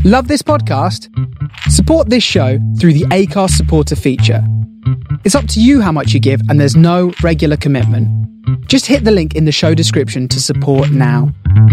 Love this podcast? Support this show through the Acast supporter feature. It's up to you how much you give, and there's no regular commitment. Just hit the link in the show description to support now.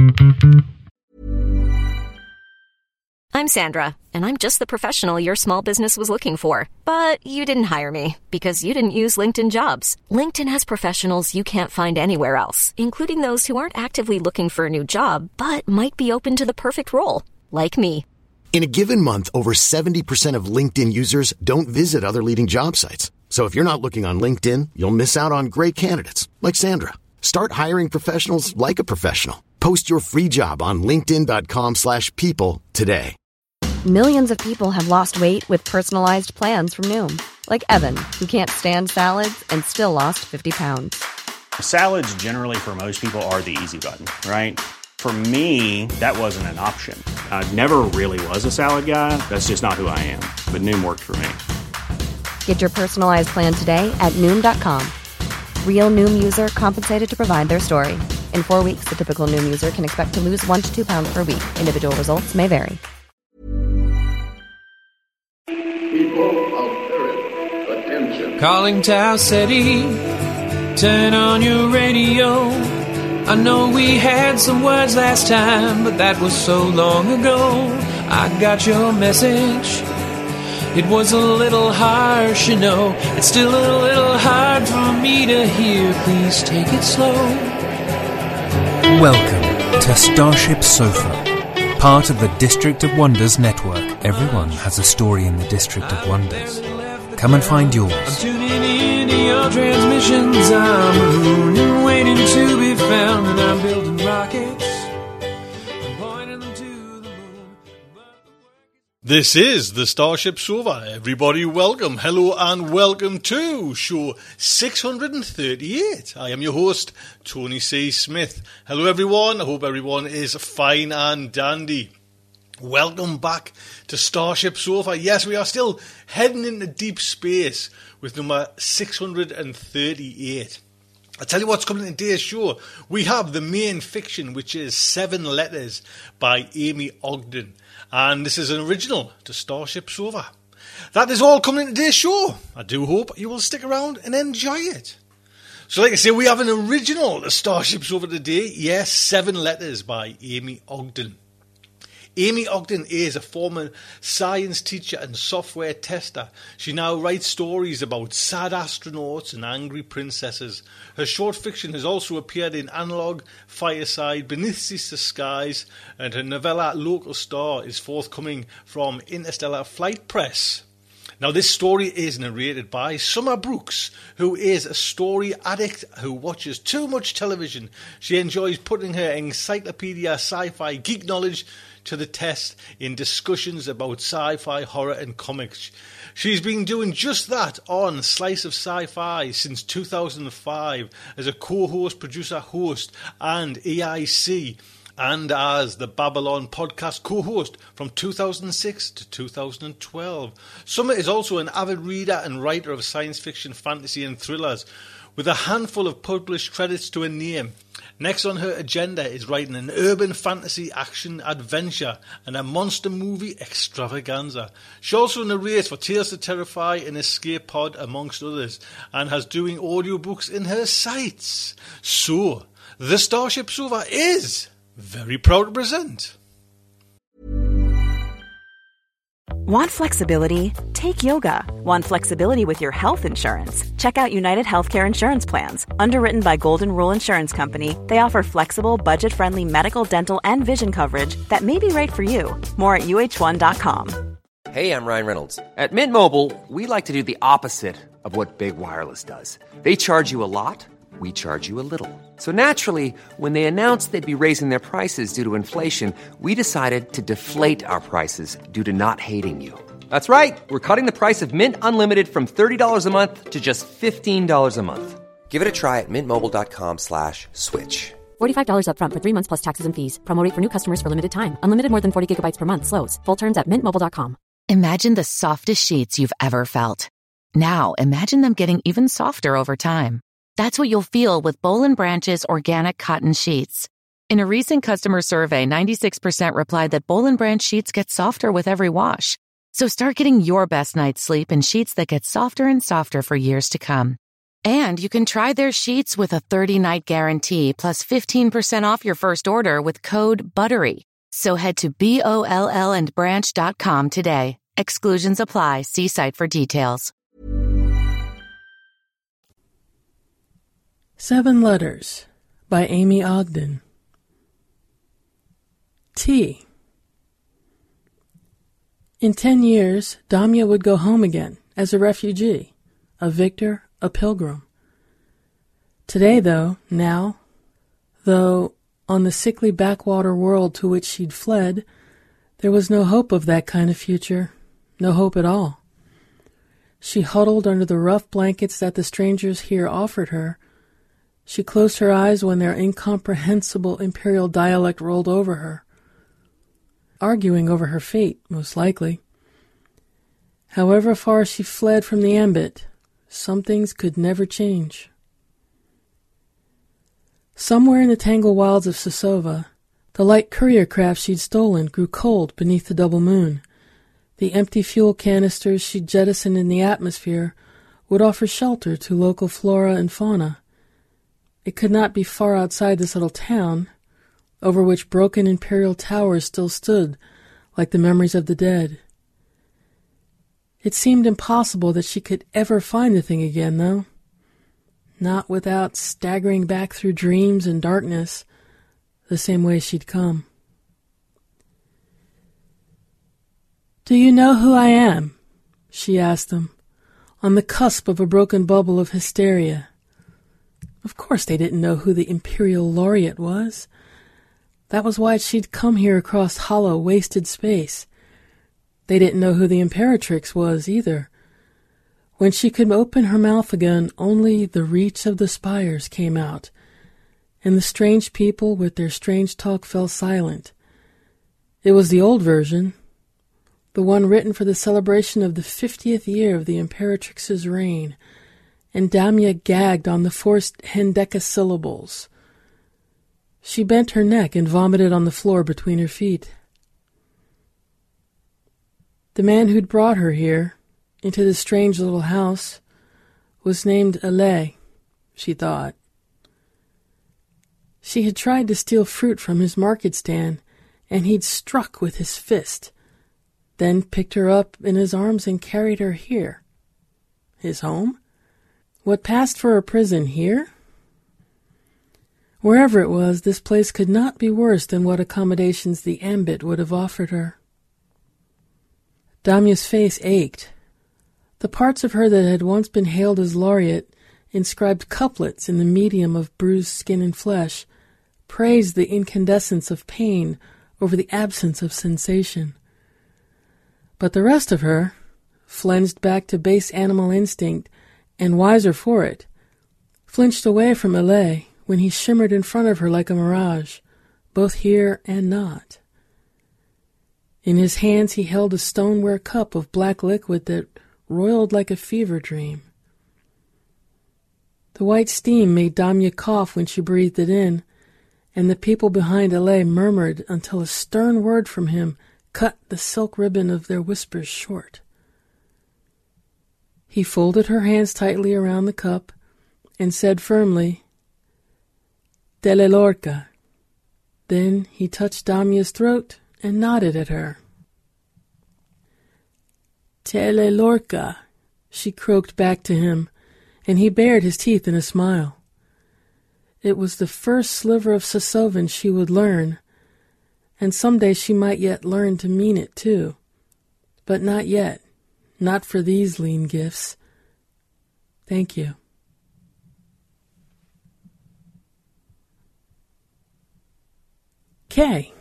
I'm Sandra, and I'm just the professional your small business was looking for. But you didn't hire me because you didn't use LinkedIn Jobs. LinkedIn has professionals you can't find anywhere else, including those who aren't actively looking for a new job, but might be open to the perfect role, like me. In a given month, over 70% of LinkedIn users don't visit other leading job sites. So if you're not looking on LinkedIn, you'll miss out on great candidates like Sandra. Start hiring professionals like a professional. Post your free job on linkedin.com/people today. Millions of people have lost weight with personalized plans from Noom. Like Evan, who can't stand salads and still lost 50 pounds. Salads generally for most people are the easy button, right? For me, that wasn't an option. I never really was a salad guy. That's just not who I am. But Noom worked for me. Get your personalized plan today at Noom.com. Real Noom user compensated to provide their story. In 4 weeks, the typical Noom user can expect to lose 1 to 2 pounds per week. Individual results may vary. People of Earth, attention. Calling Tau City, turn on your radio. I know we had some words last time, but that was so long ago. I got your message. It was a little harsh, you know. It's still a little hard for me to hear. Please take it slow. Welcome to Starship Sofa, part of the District of Wonders network. Everyone has a story in the District of Wonders. Come and find yours. I'm tuning in to your transmissions. I'm mooning, waiting to be found, and I'm building rockets. I'm pointing them to the moon. This is the Starship Sofa. Everybody welcome, hello and welcome to show 638. I am your host, Tony C. Smith. Hello everyone, I hope everyone is fine and dandy. Welcome back to Starship Sofa. Yes, we are still heading into deep space with number 638. I'll tell you what's coming in today's show. We have the main fiction, which is 7 Letters by Amy Ogden. And this is an original to Starship Sofa. That is all coming in today's show. I do hope you will stick around and enjoy it. So like I say, we have an original to Starship Sofa today. Yes, 7 Letters by Amy Ogden. Amy Ogden is a former science teacher and software tester. She now writes stories about sad astronauts and angry princesses. Her short fiction has also appeared in Analog, Fireside, Beneath Sister Skies, and her novella Local Star is forthcoming from Interstellar Flight Press. Now, this story is narrated by Summer Brooks, who is a story addict who watches too much television. She enjoys putting her encyclopedia sci-fi geek knowledge to the test in discussions about sci-fi, horror and comics. She's been doing just that on Slice of Sci-Fi since 2005 as a co-host, producer, host and EIC, and as the Babylon podcast co-host from 2006 to 2012. Summer is also an avid reader and writer of science fiction, fantasy and thrillers, with a handful of published credits to her name. Next on her agenda is writing an urban fantasy action adventure and a monster movie extravaganza. She also narrates for Tales to Terrify and Escape Pod, amongst others, and has doing audiobooks in her sites. So, the Starship Sofa is very proud to present. Want flexibility? Take yoga. Want flexibility with your health insurance? Check out United Healthcare Insurance Plans. Underwritten by Golden Rule Insurance Company, they offer flexible, budget-friendly medical, dental, and vision coverage that may be right for you. More at UH1.com. Hey, I'm Ryan Reynolds. At Mint Mobile, we like to do the opposite of what Big Wireless does. They charge you a lot. We charge you a little. So naturally, when they announced they'd be raising their prices due to inflation, we decided to deflate our prices due to not hating you. That's right. We're cutting the price of Mint Unlimited from $30 a month to just $15 a month. Give it a try at mintmobile.com/switch. $45 up front for 3 months plus taxes and fees. Promo rate for new customers for limited time. Unlimited more than 40 gigabytes per month. Slows full terms at mintmobile.com. Imagine the softest sheets you've ever felt. Now imagine them getting even softer over time. That's what you'll feel with Boll & Branch's organic cotton sheets. In a recent customer survey, 96% replied that Boll & Branch sheets get softer with every wash. So start getting your best night's sleep in sheets that get softer and softer for years to come. And you can try their sheets with a 30-night guarantee plus 15% off your first order with code BUTTERY. So head to BOLLandbranch.com today. Exclusions apply. See site for details. 7 Letters by Amy Ogden. T. In 10 years, Damya would go home again as a refugee, a victor, a pilgrim. Today, though, on the sickly backwater world to which she'd fled, there was no hope of that kind of future, no hope at all. She huddled under the rough blankets that the strangers here offered her. She closed her eyes when their incomprehensible imperial dialect rolled over her, arguing over her fate, most likely. However far she fled from the ambit, some things could never change. Somewhere in the tangled wilds of Sasova, the light courier craft she'd stolen grew cold beneath the double moon. The empty fuel canisters she'd jettisoned in the atmosphere would offer shelter to local flora and fauna. It could not be far outside this little town, over which broken imperial towers still stood like the memories of the dead. It seemed impossible that she could ever find the thing again, though. Not without staggering back through dreams and darkness, the same way she'd come. "Do you know who I am?" she asked them, on the cusp of a broken bubble of hysteria. Of course they didn't know who the Imperial Laureate was. That was why she'd come here across hollow, wasted space. They didn't know who the Imperatrix was, either. When she could open her mouth again, only the reach of the spires came out, and the strange people with their strange talk fell silent. It was the old version, the one written for the celebration of the 50th year of the Imperatrix's reign, and Damya gagged on the forced hendecasyllables. She bent her neck and vomited on the floor between her feet. The man who'd brought her here, into this strange little house, was named Alais, she thought. She had tried to steal fruit from his market stand, and he'd struck with his fist, then picked her up in his arms and carried her here. His home? What passed for a prison here? Wherever it was, this place could not be worse than what accommodations the ambit would have offered her. Damya's face ached. The parts of her that had once been hailed as laureate inscribed couplets in the medium of bruised skin and flesh, praised the incandescence of pain over the absence of sensation. But the rest of her, flensed back to base animal instinct, and wiser for it, flinched away from Alais when he shimmered in front of her like a mirage, both here and not. In his hands he held a stoneware cup of black liquid that roiled like a fever dream. The white steam made Damya cough when she breathed it in, and the people behind Alais murmured until a stern word from him cut the silk ribbon of their whispers short. He folded her hands tightly around the cup and said firmly, "Tele Lorca." Then he touched Damya's throat and nodded at her. "Tele Lorca," she croaked back to him, and he bared his teeth in a smile. It was the first sliver of Sasovan she would learn, and someday she might yet learn to mean it too. But not yet, not for these lean gifts. Thank you. K.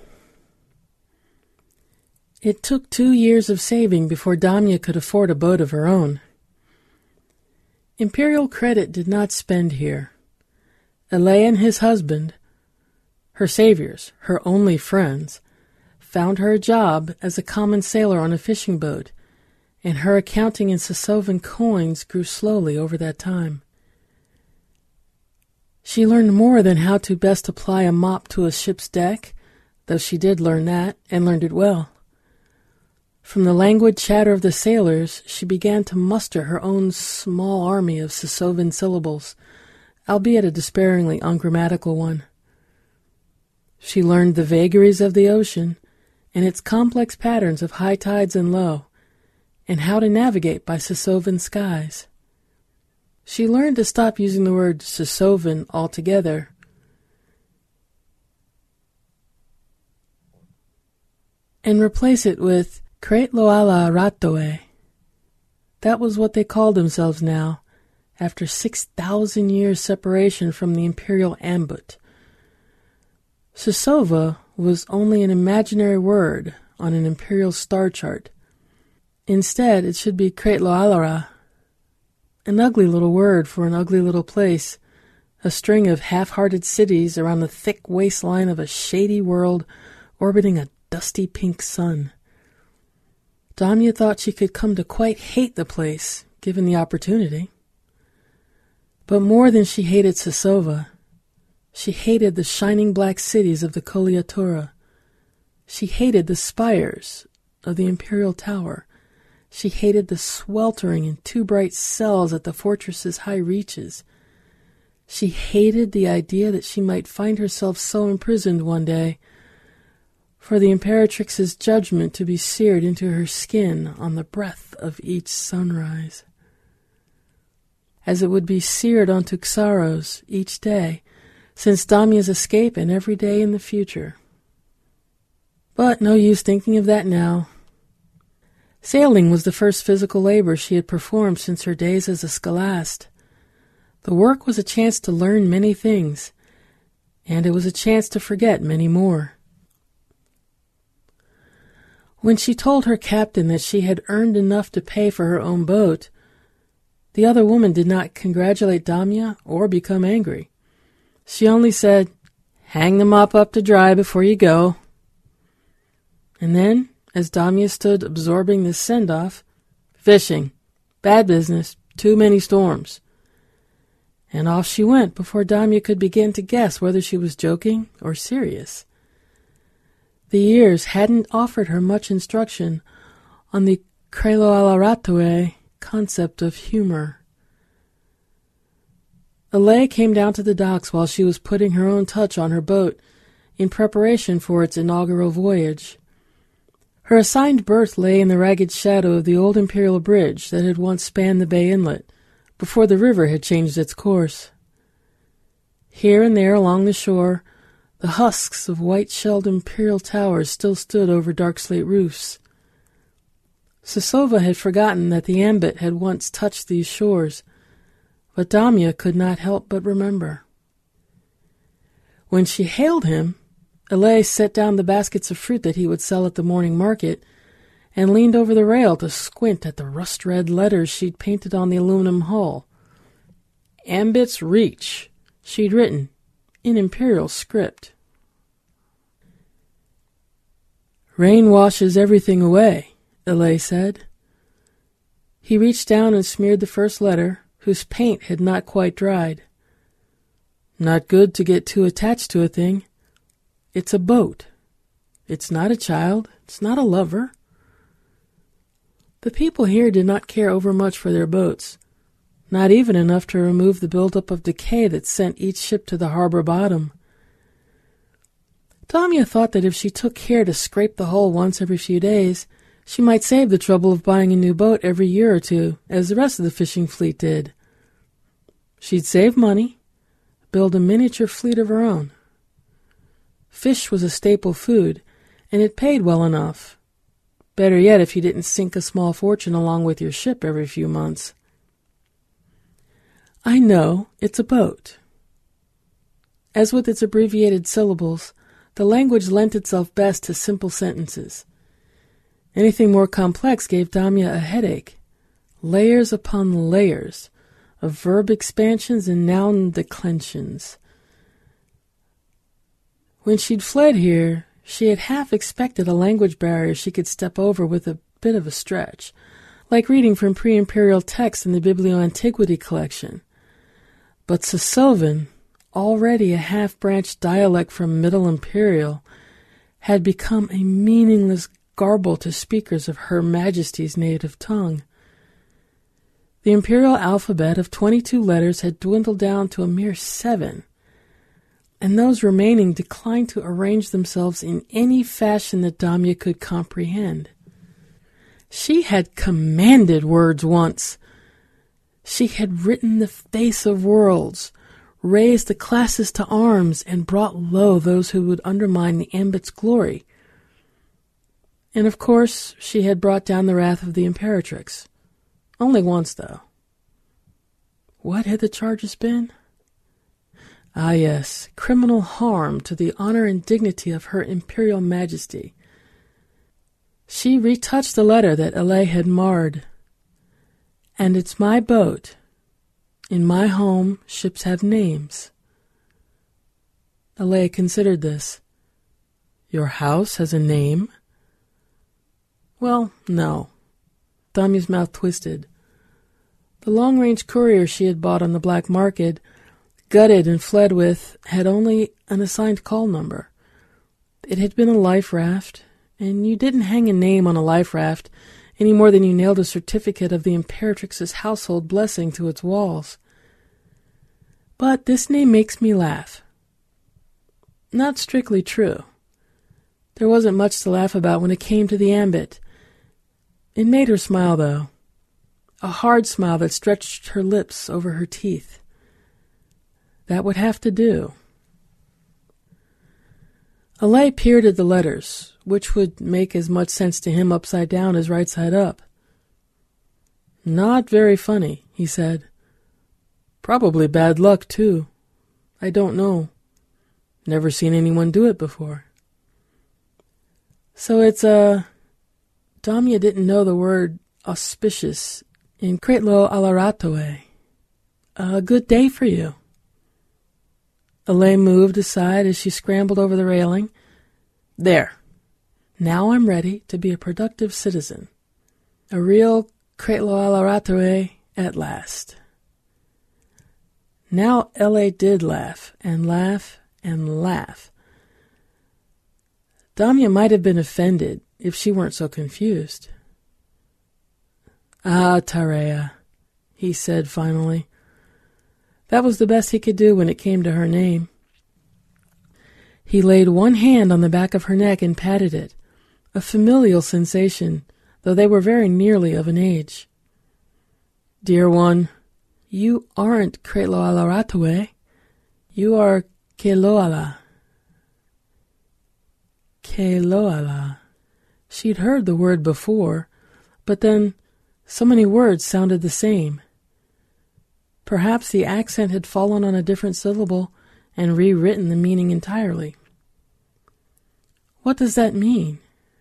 It took 2 years of saving before Damya could afford a boat of her own. Imperial credit did not spend here. Alais and his husband, her saviors, her only friends, found her a job as a common sailor on a fishing boat, and her accounting in Sasovan coins grew slowly over that time. She learned more than how to best apply a mop to a ship's deck, though she did learn that, and learned it well. From the languid chatter of the sailors, she began to muster her own small army of Sisovan syllables, albeit a despairingly ungrammatical one. She learned the vagaries of the ocean and its complex patterns of high tides and low, and how to navigate by Sisovan skies. She learned to stop using the word Sisovan altogether and replace it with Kretloala Ratoe. That was what they called themselves now, after 6,000 years' separation from the imperial ambut. Sisova was only an imaginary word on an imperial star chart. Instead, it should be Kretloalara, an ugly little word for an ugly little place, a string of half-hearted cities around the thick waistline of a shady world orbiting a dusty pink sun. Damya thought she could come to quite hate the place, given the opportunity. But more than she hated Sisova, she hated the shining black cities of the Coleoptera. She hated the spires of the Imperial Tower. She hated the sweltering and too bright cells at the fortress's high reaches. She hated the idea that she might find herself so imprisoned one day, for the Imperatrix's judgment to be seared into her skin on the breath of each sunrise, as it would be seared onto Xaros each day, since Damya's escape and every day in the future. But no use thinking of that now. Sailing was the first physical labor she had performed since her days as a scholast. The work was a chance to learn many things, and it was a chance to forget many more. When she told her captain that she had earned enough to pay for her own boat, the other woman did not congratulate Damya or become angry. She only said, "Hang the mop up to dry before you go." And then, as Damya stood absorbing this send-off, "Fishing. Bad business. Too many storms." And off she went before Damya could begin to guess whether she was joking or serious. The years hadn't offered her much instruction on the Kretloalaratoe concept of humor. Alay came down to the docks while she was putting her own touch on her boat in preparation for its inaugural voyage. Her assigned berth lay in the ragged shadow of the old imperial bridge that had once spanned the bay inlet, before the river had changed its course. Here and there along the shore, the husks of white-shelled imperial towers still stood over dark slate roofs. Sisova had forgotten that the ambit had once touched these shores, but Damya could not help but remember. When she hailed him, Alay set down the baskets of fruit that he would sell at the morning market and leaned over the rail to squint at the rust-red letters she'd painted on the aluminum hull. Ambit's Reach, she'd written, in imperial script. "Rain washes everything away," Alay said. He reached down and smeared the first letter, whose paint had not quite dried. "Not good to get too attached to a thing. It's a boat. It's not a child. It's not a lover." The people here did not care overmuch for their boats, not even enough to remove the buildup of decay that sent each ship to the harbor bottom. Damya thought that if she took care to scrape the hull once every few days, she might save the trouble of buying a new boat every year or two, as the rest of the fishing fleet did. She'd save money, build a miniature fleet of her own. Fish was a staple food, and it paid well enough. Better yet if you didn't sink a small fortune along with your ship every few months. "I know, it's a boat." As with its abbreviated syllables, the language lent itself best to simple sentences. Anything more complex gave Damya a headache. Layers upon layers of verb expansions and noun declensions. When she'd fled here, she had half expected a language barrier she could step over with a bit of a stretch, like reading from pre-imperial text in the Biblioantiquity collection. But Sisovan, already a half-branched dialect from Middle Imperial, had become a meaningless garble to speakers of Her Majesty's native tongue. The imperial alphabet of 22 letters had dwindled down to a mere 7, and those remaining declined to arrange themselves in any fashion that Damya could comprehend. She had commanded words once. She had written the face of worlds, raised the classes to arms, and brought low those who would undermine the ambit's glory. And of course she had brought down the wrath of the Imperatrix. Only once, though. What had the charges been? Ah, yes, criminal harm to the honor and dignity of Her Imperial Majesty. She retouched the letter that Alais had marred. And it's my boat. In my home, ships have names. Alais considered this. Your house has a name? Well, no. Damya's mouth twisted. The long-range courier she had bought on the black market, gutted and fled with, had only an assigned call number. It had been a life raft, and you didn't hang a name on a life raft any more than you nailed a certificate of the Imperatrix's household blessing to its walls. But this name makes me laugh. Not strictly true. There wasn't much to laugh about when it came to the ambit. It made her smile, though. A hard smile that stretched her lips over her teeth. That would have to do. Alais peered at the letters, which would make as much sense to him upside down as right side up. Not very funny, he said. Probably bad luck, too. I don't know. Never seen anyone do it before. So it's Damya didn't know the word auspicious in Kretlo Alaratoe. A good day for you. Alais moved aside as she scrambled over the railing. There. Now I'm ready to be a productive citizen. A real Kretlo Alaratoe at last. Now Alais did laugh, and laugh, and laugh. Damya might have been offended if she weren't so confused. Ah, Tareya, he said finally. That was the best he could do when it came to her name. He laid one hand on the back of her neck and patted it, a familial sensation, though they were very nearly of an age. Dear one, you aren't Kretlo Alaratoe. You are Keloala. Keloala. She'd heard the word before, but then so many words sounded the same. Perhaps the accent had fallen on a different syllable and rewritten the meaning entirely. What does that mean?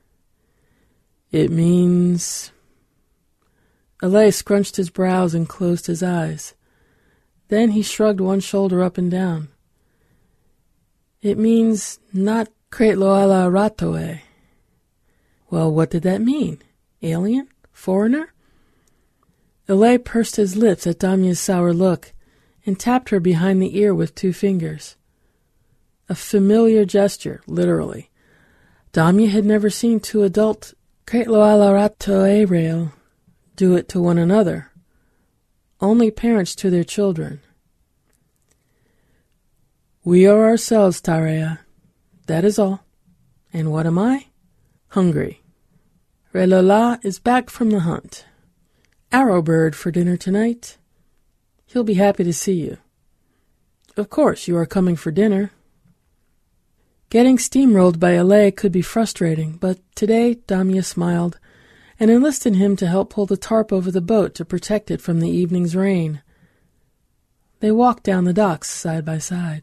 It means... Alais scrunched his brows and closed his eyes. Then he shrugged one shoulder up and down. It means not Kretlo Alaratoe. Well, what did that mean? Alien? Foreigner? Alais pursed his lips at Damya's sour look and tapped her behind the ear with 2 fingers. A familiar gesture, literally. Damya had never seen 2 adult Kretlo Alaratoe rail do it to one another. Only parents to their children. We are ourselves, Tareya. That is all. And what am I? Hungry. Relola is back from the hunt. Arrowbird for dinner tonight. He'll be happy to see you. Of course, you are coming for dinner. Getting steamrolled by Alais could be frustrating, but today Damya smiled and enlisted him to help pull the tarp over the boat to protect it from the evening's rain. They walked down the docks side by side.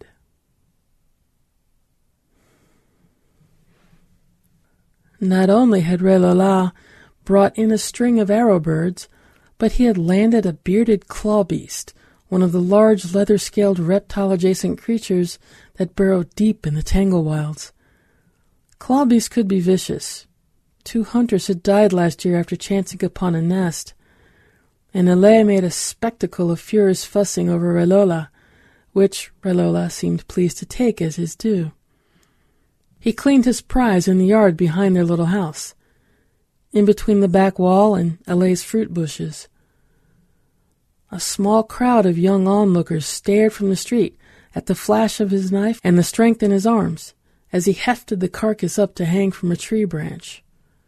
Not only had Relola brought in a string of arrowbirds, but he had landed a bearded claw beast, one of the large leather-scaled reptile-adjacent creatures that burrow deep in the tangle wilds. Claw beasts could be vicious. 2 hunters had died last year after chancing upon a nest, and Alais made a spectacle of furious fussing over Relola, which Relola seemed pleased to take as his due. He cleaned his prize in the yard behind their little house, in between the back wall and Alay's fruit bushes. A small crowd of young onlookers stared from the street at the flash of his knife and the strength in his arms as he hefted the carcass up to hang from a tree branch.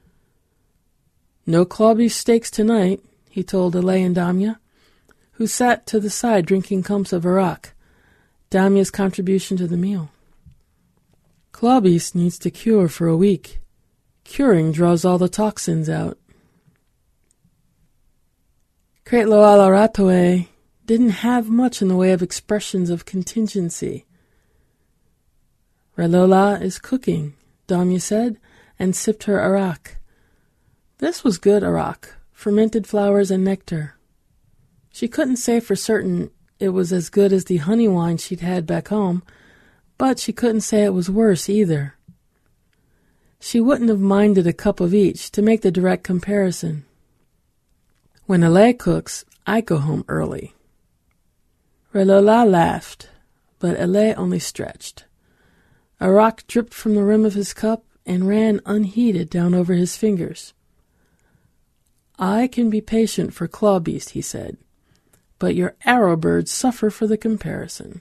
"No claw-beef steaks tonight," he told Alay and Damya, who sat to the side drinking clumps of arak, Damya's contribution to the meal. "Claw-beef needs to cure for a week. Curing draws all the toxins out." Kretlo Alaratwe didn't have much in the way of expressions of contingency. "Relola is cooking," Damya said, and sipped her arak. This was good arak, fermented flowers and nectar. She couldn't say for certain it was as good as the honey wine she'd had back home, but she couldn't say it was worse either. She wouldn't have minded a cup of each to make the direct comparison. "When Alay cooks, I go home early." Relola laughed, but Alay only stretched. Arak dripped from the rim of his cup and ran unheeded down over his fingers. "I can be patient for claw-beast," he said, "but your arrow birds suffer for the comparison."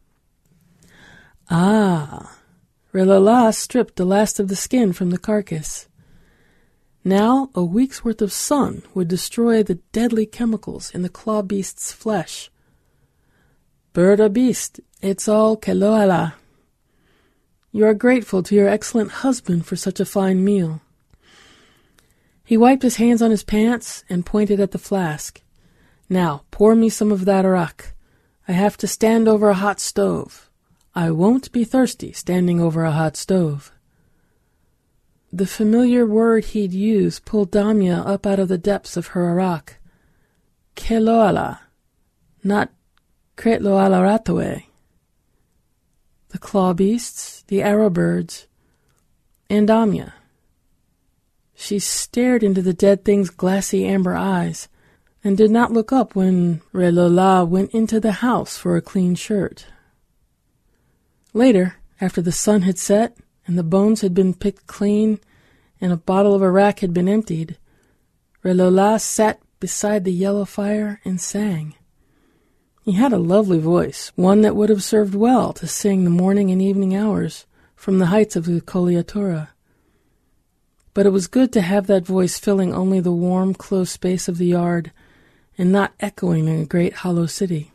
"Ah!" Relola stripped the last of the skin from the carcass. Now a week's worth of sun would destroy the deadly chemicals in the claw-beast's flesh. "Bird or beast, it's all keloala. You are grateful to your excellent husband for such a fine meal." He wiped his hands on his pants and pointed at the flask. "Now, pour me some of that arak. I have to stand over a hot stove. I won't be thirsty standing over a hot stove." The familiar word he'd used pulled Damya up out of the depths of her arak. Keloala, not Kretlo Alaratwe. The claw beasts, the arrow birds, and Damya. She stared into the dead thing's glassy amber eyes and did not look up when Relola went into the house for a clean shirt. Later, after the sun had set and the bones had been picked clean and a bottle of arak had been emptied, Relola sat beside the yellow fire and sang. He had a lovely voice, one that would have served well to sing the morning and evening hours from the heights of the Koliatura. But it was good to have that voice filling only the warm, close space of the yard and not echoing in a great hollow city.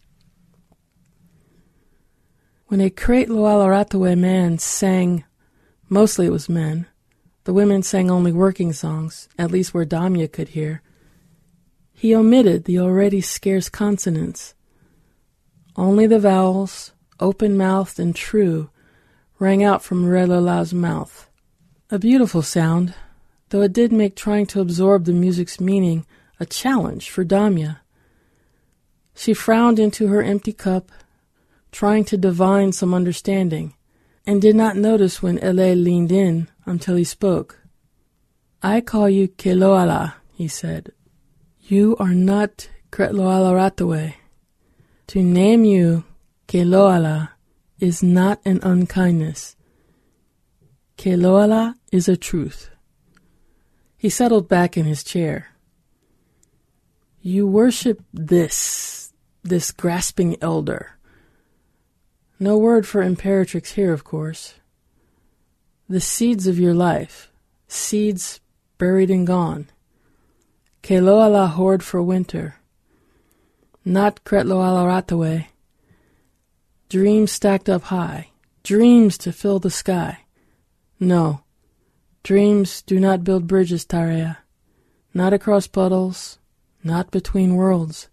When a Kretlo Alaratwe man sang, mostly it was men, the women sang only working songs, at least where Damya could hear, he omitted the already scarce consonants. Only the vowels, open-mouthed and true, rang out from Relola's mouth. A beautiful sound, though it did make trying to absorb the music's meaning a challenge for Damya. She frowned into her empty cup, trying to divine some understanding, and did not notice when Alay leaned in until he spoke. "I call you Keloala," he said. "You are not Kretlo Alaratwe. To name you Keloala is not an unkindness. Keloala is a truth." He settled back in his chair. "You worship this grasping elder. No word for imperatrix here, of course. The seeds of your life, seeds buried and gone. Keloala hoard for winter. Not Kretlo Alaratwe. Dreams stacked up high, dreams to fill the sky. No, dreams do not build bridges, Tareya. Not across puddles, not between worlds."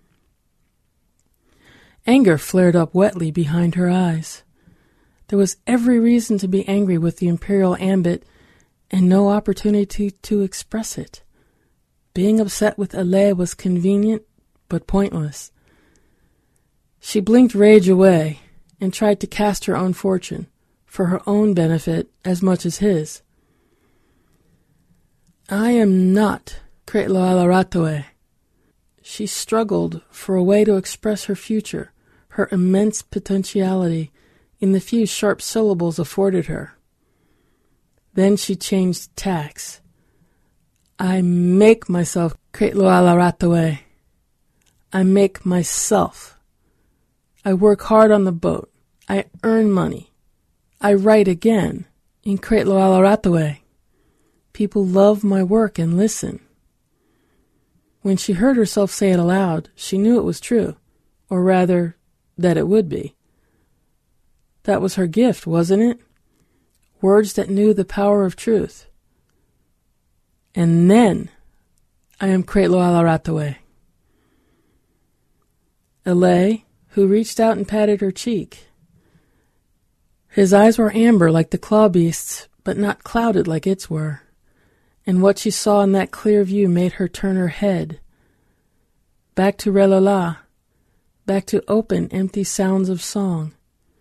Anger flared up wetly behind her eyes. There was every reason to be angry with the imperial ambit and no opportunity to express it. Being upset with Alay was convenient but pointless. She blinked rage away and tried to cast her own fortune, for her own benefit as much as his. "I am not Kretlo Alaratwe." She struggled for a way to express her future, her immense potentiality in the few sharp syllables afforded her. Then she changed tacks. I make myself Kretlo Alaratwe. I make myself. I work hard on the boat. I earn money. I write again in Kretlo Alaratwe. People love my work and listen. When she heard herself say it aloud, she knew it was true, or rather, that it would be. That was her gift, wasn't it? Words that knew the power of truth. And then, I am Kretlo Alaratwe. Ele, who reached out and patted her cheek. His eyes were amber like the claw beast's, but not clouded like its were. And what she saw in that clear view made her turn her head. Back to Relola, back to open, empty sounds of song.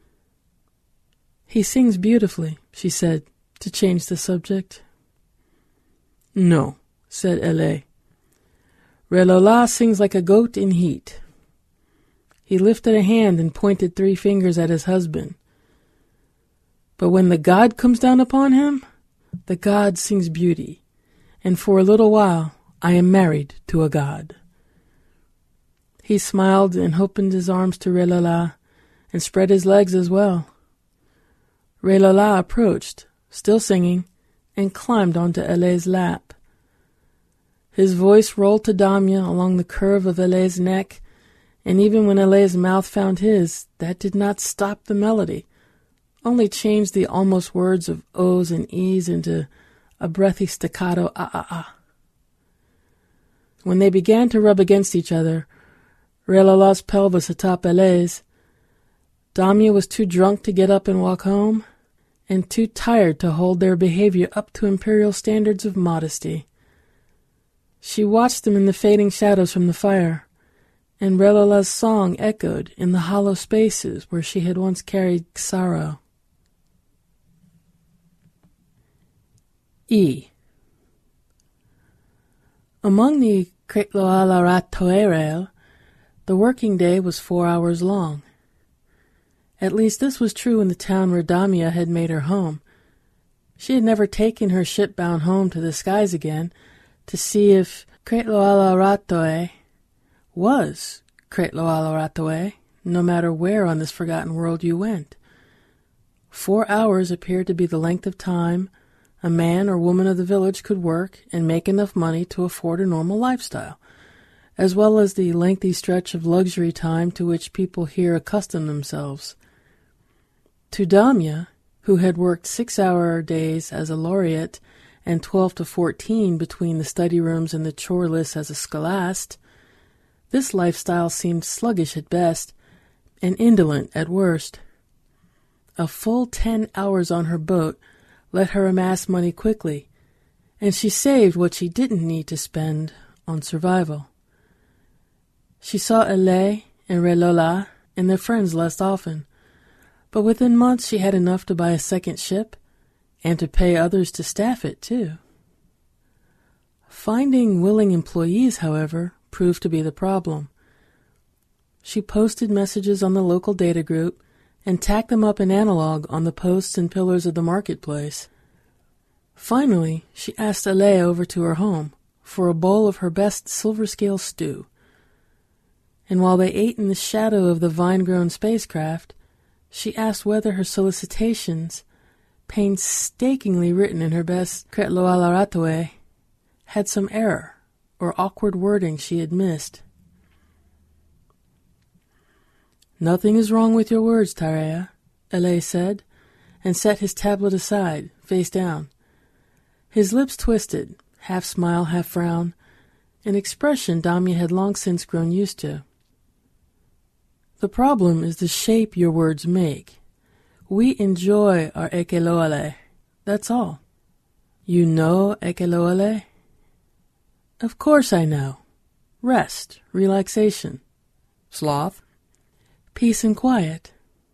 He sings beautifully, she said, to change the subject. No, said Ele. Relola sings like a goat in heat. He lifted a hand and pointed 3 fingers at his husband. But when the god comes down upon him, the god sings beauty, and for a little while I am married to a god. He smiled and opened his arms to Relola and spread his legs as well. Relola approached, still singing, and climbed onto Ele's lap. His voice rolled to Damia along the curve of Ele's neck, and even when Ele's mouth found his, that did not stop the melody, only changed the almost words of O's and E's into a breathy staccato ah-ah-ah. When they began to rub against each other, Relola's pelvis atop Ele's, Damia was too drunk to get up and walk home, and too tired to hold their behavior up to imperial standards of modesty. She watched them in the fading shadows from the fire, and Relola's song echoed in the hollow spaces where she had once carried Xaro. E. Among the Kretlo Alaratwe, the working day was 4 hours long. At least this was true in the town where Damia had made her home. She had never taken her ship-bound home to the skies again to see if Kretlo Alaratwe was Kretlo Alaratwe, no matter where on this forgotten world you went. 4 hours appeared to be the length of time a man or woman of the village could work and make enough money to afford a normal lifestyle, as well as the lengthy stretch of luxury time to which people here accustom themselves. To Damia, who had worked 6-hour days as a laureate and 12 to 14 between the study rooms and the chore list as a scholast, this lifestyle seemed sluggish at best and indolent at worst. A full 10 hours on her boat let her amass money quickly, and she saved what she didn't need to spend on survival. She saw Ele and Relola and their friends less often, but within months she had enough to buy a second ship and to pay others to staff it, too. Finding willing employees, however, proved to be the problem. She posted messages on the local data group and tacked them up in analog on the posts and pillars of the marketplace. Finally, she asked Ele over to her home for a bowl of her best silver-scale stew. And while they ate in the shadow of the vine-grown spacecraft, she asked whether her solicitations, painstakingly written in her best Kretlo Alaratwe, had some error or awkward wording she had missed. "Nothing is wrong with your words, Tareya," Ele said, and set his tablet aside, face down. His lips twisted, half smile, half frown, an expression Damia had long since grown used to. "The problem is the shape your words make. We enjoy our ekeloale, that's all. You know ekeloale?" "Of course I know. Rest, relaxation. Sloth? Peace and quiet."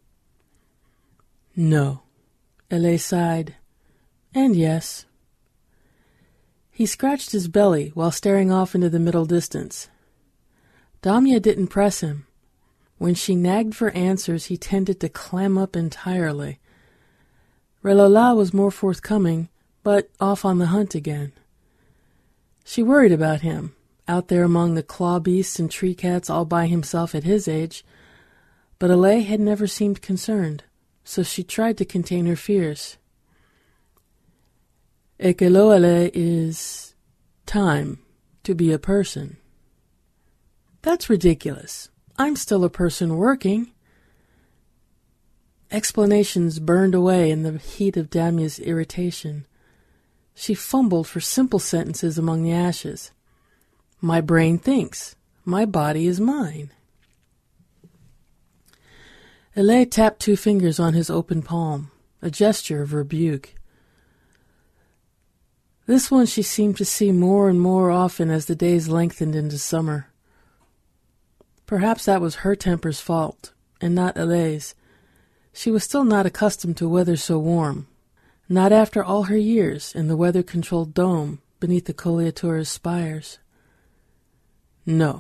"No," Ele sighed, "and yes." He scratched his belly while staring off into the middle distance. Damia didn't press him. When she nagged for answers, he tended to clam up entirely. Relola was more forthcoming, but off on the hunt again. She worried about him, out there among the claw beasts and tree cats all by himself at his age, but Alais had never seemed concerned, so she tried to contain her fears. Ekeloale is time to be a person. That's ridiculous. I'm still a person working. Explanations burned away in the heat of Damia's irritation. She fumbled for simple sentences among the ashes. My brain thinks. My body is mine. Alais tapped 2 fingers on his open palm, a gesture of rebuke. This one she seemed to see more and more often as the days lengthened into summer. Perhaps that was her temper's fault, and not Alais's. She was still not accustomed to weather so warm, not after all her years in the weather-controlled dome beneath the Coleottura's spires. No.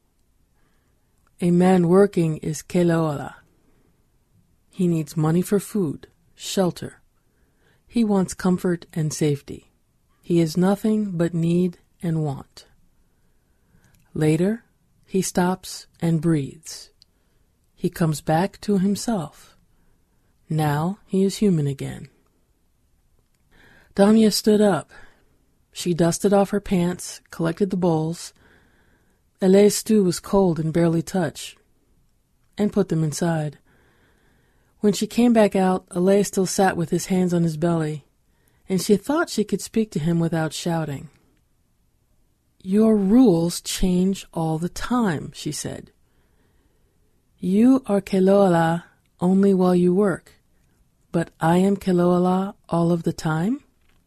A man working is Keloala. He needs money for food, shelter. He wants comfort and safety. He is nothing but need and want. Later, he stops and breathes. He comes back to himself. Now he is human again. Damia stood up. She dusted off her pants, collected the bowls. Alais's stew was cold and barely touched, and put them inside. When she came back out, Alais still sat with his hands on his belly, and she thought she could speak to him without shouting. Your rules change all the time, she said. You are Keloala only while you work, but I am Keloala all of the time?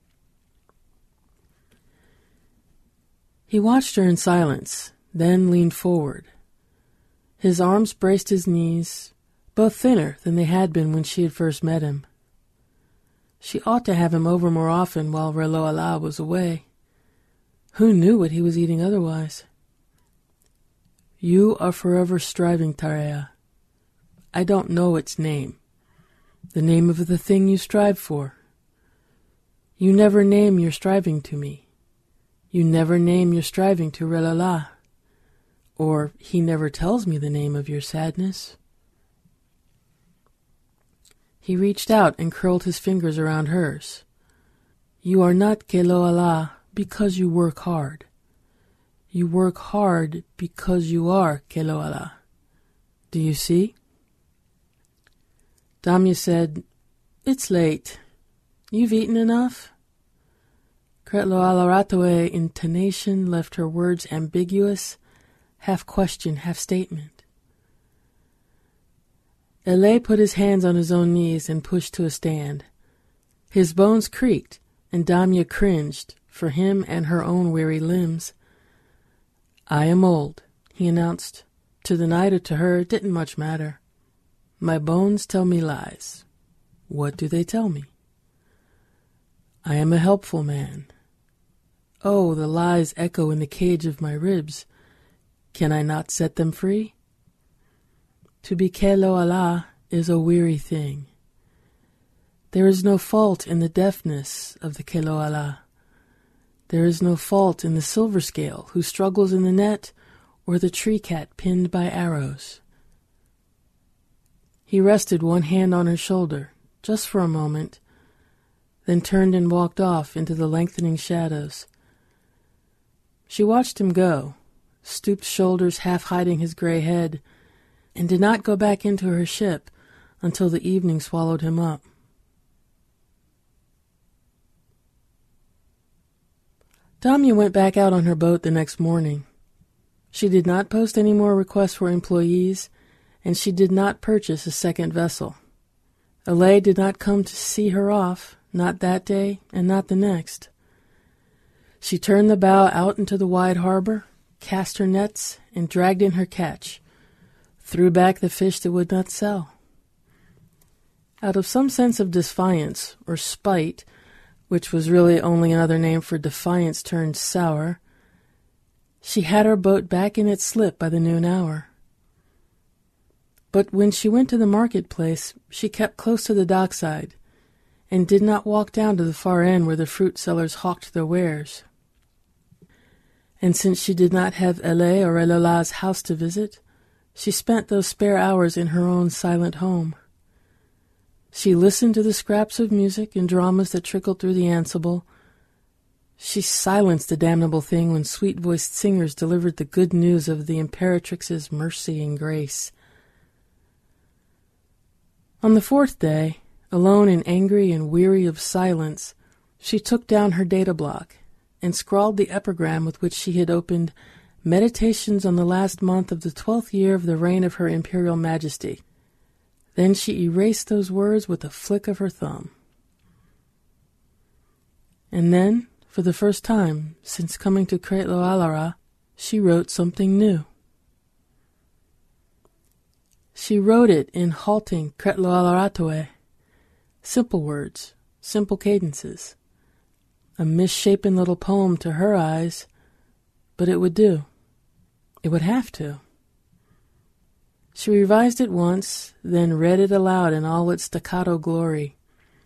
He watched her in silence, then leaned forward. His arms braced his knees, both thinner than they had been when she had first met him. She ought to have him over more often while Reloala was away. Who knew what he was eating otherwise? You are forever striving, Tarea. I don't know its name. The name of the thing you strive for. You never name your striving to me. You never name your striving to Relola. Or he never tells me the name of your sadness. He reached out and curled his fingers around hers. You are not Keloala because you work hard. You work hard because you are Keloala. Do you see? Damia said, It's late. You've eaten enough? Kretloala intonation left her words ambiguous, half question, half statement. Alais put his hands on his own knees and pushed to a stand. His bones creaked, and Damia cringed for him and her own weary limbs. I am old, he announced. To the night or to her, it didn't much matter. My bones tell me lies. What do they tell me? I am a helpful man. Oh, the lies echo in the cage of my ribs. Can I not set them free? To be Keloala is a weary thing. There is no fault in the deafness of the Keloala. There is no fault in the silver scale who struggles in the net or the tree cat pinned by arrows. He rested one hand on her shoulder, just for a moment, then turned and walked off into the lengthening shadows. She watched him go, stooped shoulders half hiding his gray head, and did not go back into her ship until the evening swallowed him up. Damia went back out on her boat the next morning. She did not post any more requests for employees, and she did not purchase a second vessel. Alais did not come to see her off, not that day and not the next. She turned the bow out into the wide harbor, cast her nets, and dragged in her catch, threw back the fish that would not sell. Out of some sense of defiance, or spite, which was really only another name for defiance turned sour, she had her boat back in its slip by the noon hour. But when she went to the marketplace, she kept close to the dockside, and did not walk down to the far end where the fruit sellers hawked their wares. And since she did not have Elé or Relola's house to visit, she spent those spare hours in her own silent home. She listened to the scraps of music and dramas that trickled through the Ansible. She silenced the damnable thing when sweet-voiced singers delivered the good news of the Imperatrix's mercy and grace. On the fourth day, alone and angry and weary of silence, she took down her data block and scrawled the epigram with which she had opened Meditations on the last month of the 12th year of the reign of Her Imperial Majesty. Then she erased those words with a flick of her thumb. And then, for the first time since coming to Cret Lo Alara, she wrote something new. She wrote it in halting Cret Lo Alaratoe, simple words, simple cadences, a misshapen little poem to her eyes, but it would do. It would have to. She revised it once, then read it aloud in all its staccato glory.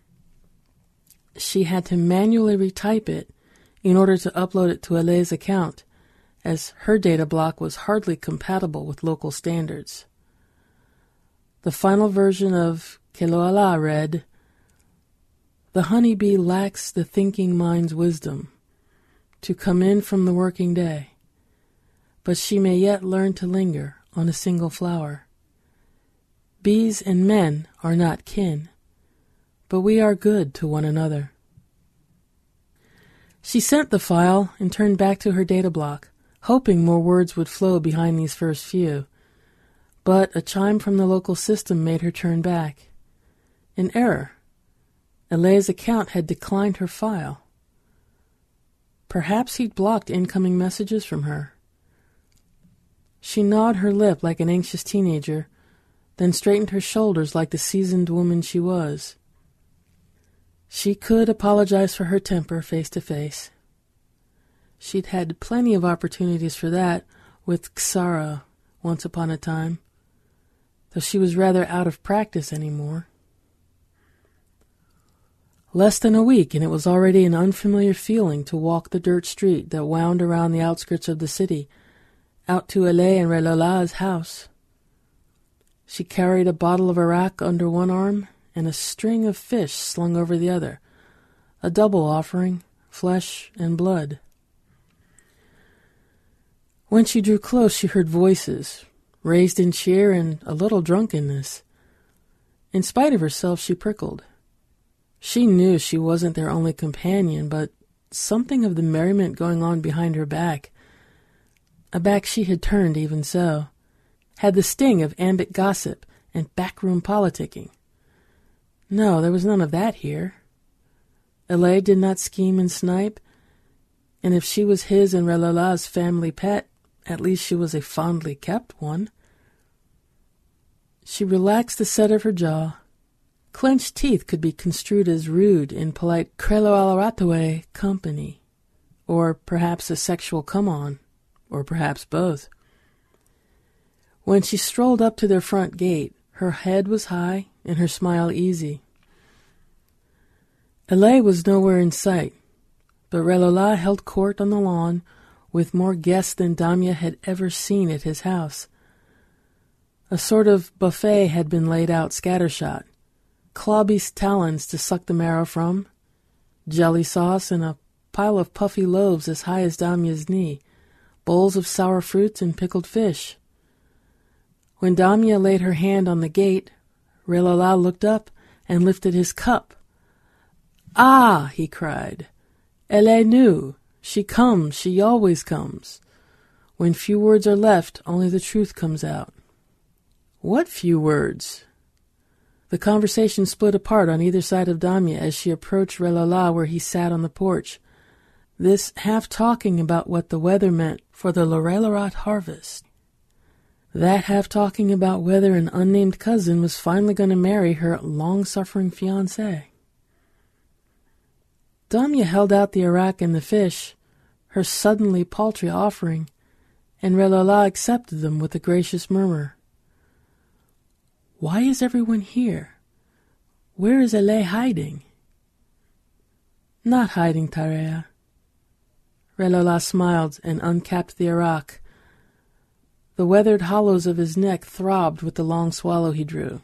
She had to manually retype it in order to upload it to Elé's account, as her data block was hardly compatible with local standards. The final version of Keloala read, "The honeybee lacks the thinking mind's wisdom to come in from the working day, but she may yet learn to linger on a single flower. Bees and men are not kin, but we are good to one another." She sent the file and turned back to her data block, hoping more words would flow behind these first few. But a chime from the local system made her turn back. An error. Elé's account had declined her file. Perhaps he'd blocked incoming messages from her. She gnawed her lip like an anxious teenager, then straightened her shoulders like the seasoned woman she was. She could apologize for her temper face to face. She'd had plenty of opportunities for that with Xara once upon a time, though she was rather out of practice anymore. Less than a week, and it was already an unfamiliar feeling to walk the dirt street that wound around the outskirts of the city, out to Elé and Relola's house. She carried a bottle of arak under one arm and a string of fish slung over the other, a double offering, flesh and blood. When she drew close, she heard voices, raised in cheer and a little drunkenness. In spite of herself, she prickled. She knew she wasn't their only companion, but something of the merriment going on behind her back, a back she had turned even so, had the sting of ambit gossip and backroom politicking. No, there was none of that here. Elé did not scheme and snipe, and if she was his and Relola's family pet, at least she was a fondly kept one. She relaxed the set of her jaw. Clenched teeth could be construed as rude in polite Cret Lo Alaratoe company, or perhaps a sexual come-on, or perhaps both. When she strolled up to their front gate, her head was high and her smile easy. Elé was nowhere in sight, but Relola held court on the lawn with more guests than Damia had ever seen at his house. A sort of buffet had been laid out scattershot, claw-beast talons to suck the marrow from, jelly sauce and a pile of puffy loaves as high as Damia's knee, bowls of sour fruits and pickled fish. When Damia laid her hand on the gate, Relola looked up and lifted his cup. "Ah!" he cried. "Elle knew. She comes, she always comes. When few words are left, only the truth comes out." What few words? The conversation split apart on either side of Damia as she approached Relola where he sat on the porch. This half-talking about what the weather meant for the Lorelorot harvest. That half-talking about whether an unnamed cousin was finally going to marry her long-suffering fiancé. Damia held out the arak and the fish, her suddenly paltry offering, and Relola accepted them with a gracious murmur. Why is everyone here? Where is Alé hiding? Not hiding, Tareya. Relola smiled and uncapped the arak. The weathered hollows of his neck throbbed with the long swallow he drew.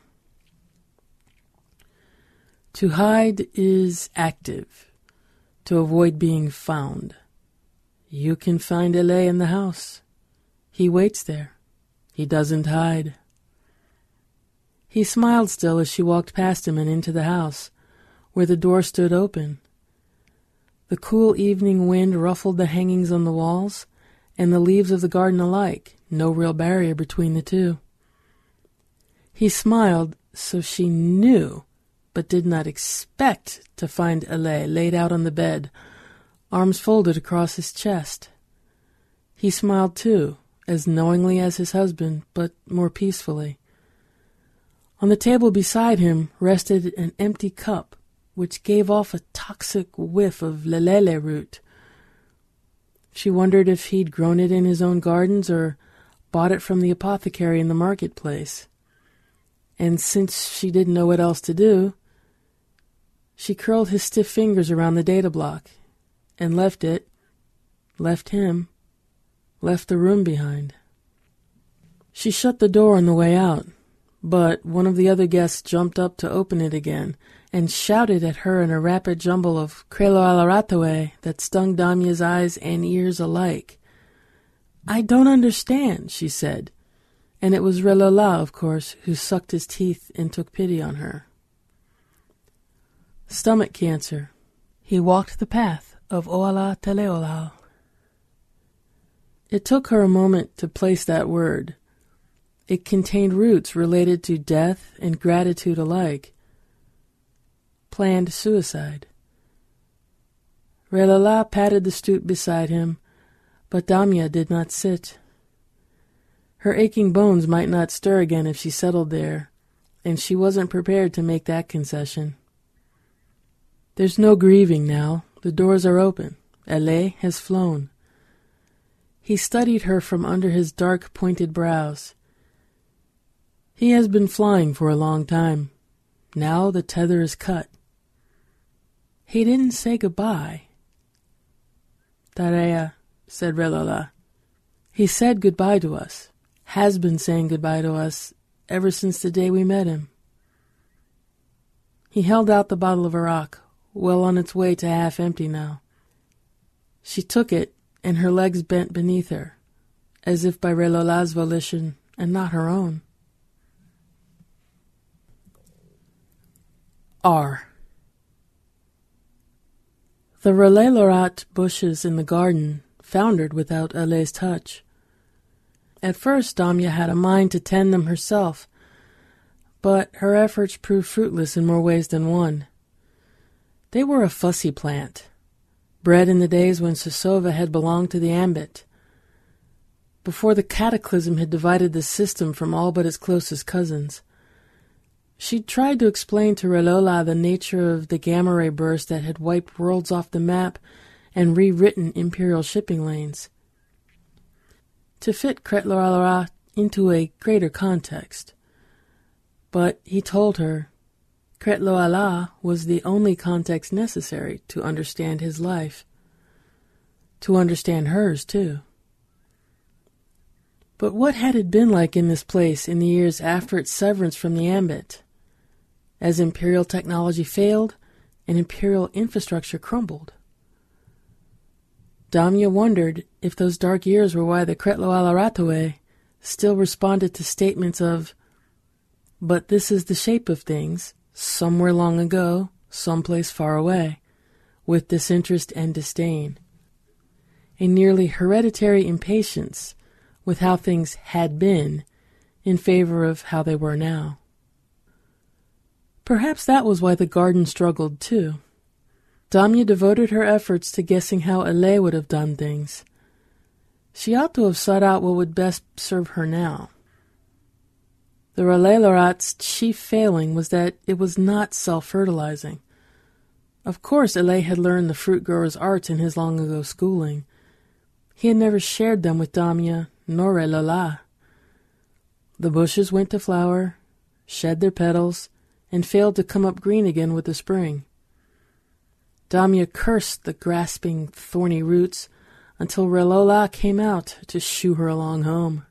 To hide is active, to avoid being found. You can find Alé in the house. He waits there. He doesn't hide. He smiled still as she walked past him and into the house, where the door stood open. The cool evening wind ruffled the hangings on the walls and the leaves of the garden alike, no real barrier between the two. He smiled so she knew, but did not expect to find Alé laid out on the bed, arms folded across his chest. He smiled too, as knowingly as his husband, but more peacefully. On the table beside him rested an empty cup, which gave off a toxic whiff of lelele root. She wondered if he'd grown it in his own gardens or bought it from the apothecary in the marketplace. And since she didn't know what else to do, she curled his stiff fingers around the data block and left him, left the room behind. She shut the door on the way out, but one of the other guests jumped up to open it again and shouted at her in a rapid jumble of Crelo Alaratwe that stung Damia's eyes and ears alike. "I don't understand," she said, and it was Relola, of course, who sucked his teeth and took pity on her. Stomach cancer. He walked the path of Oala Teleolao. It took her a moment to place that word. It contained roots related to death and gratitude alike. Planned suicide. Relola patted the stoop beside him, but Damia did not sit. Her aching bones might not stir again if she settled there, and she wasn't prepared to make that concession. There's no grieving now. The doors are open. Alé has flown. He studied her from under his dark, pointed brows. He has been flying for a long time. Now the tether is cut. He didn't say goodbye. Tareya, said Relola. He said goodbye to us, has been saying goodbye to us ever since the day we met him. He held out the bottle of arak, well on its way to half empty now. She took it, and her legs bent beneath her, as if by Relola's volition and not her own. R. The Relais-Lorat bushes in the garden foundered without Alé's touch. At first Damia had a mind to tend them herself, but her efforts proved fruitless in more ways than one. They were a fussy plant, bred in the days when Sosova had belonged to the ambit, before the cataclysm had divided the system from all but its closest cousins. She'd tried to explain to Relola the nature of the gamma-ray burst that had wiped worlds off the map and rewritten imperial shipping lanes, to fit Kretloalara into a greater context. But he told her Kretloala was the only context necessary to understand his life, to understand hers, too. But what had it been like in this place in the years after its severance from the ambit? As imperial technology failed and imperial infrastructure crumbled. Damia wondered if those dark years were why the Kretloalaratoe still responded to statements of, "But this is the shape of things, somewhere long ago, someplace far away," with disinterest and disdain. A nearly hereditary impatience with how things had been in favor of how they were now. Perhaps that was why the garden struggled, too. Damia devoted her efforts to guessing how Alé would have done things. She ought to have sought out what would best serve her now. The Relais-Lorat's chief failing was that it was not self-fertilizing. Of course, Alé had learned the fruit grower's arts in his long-ago schooling. He had never shared them with Damia nor Relola. The bushes went to flower, shed their petals, and failed to come up green again with the spring. Damia cursed the grasping, thorny roots until Relola came out to shoo her along home.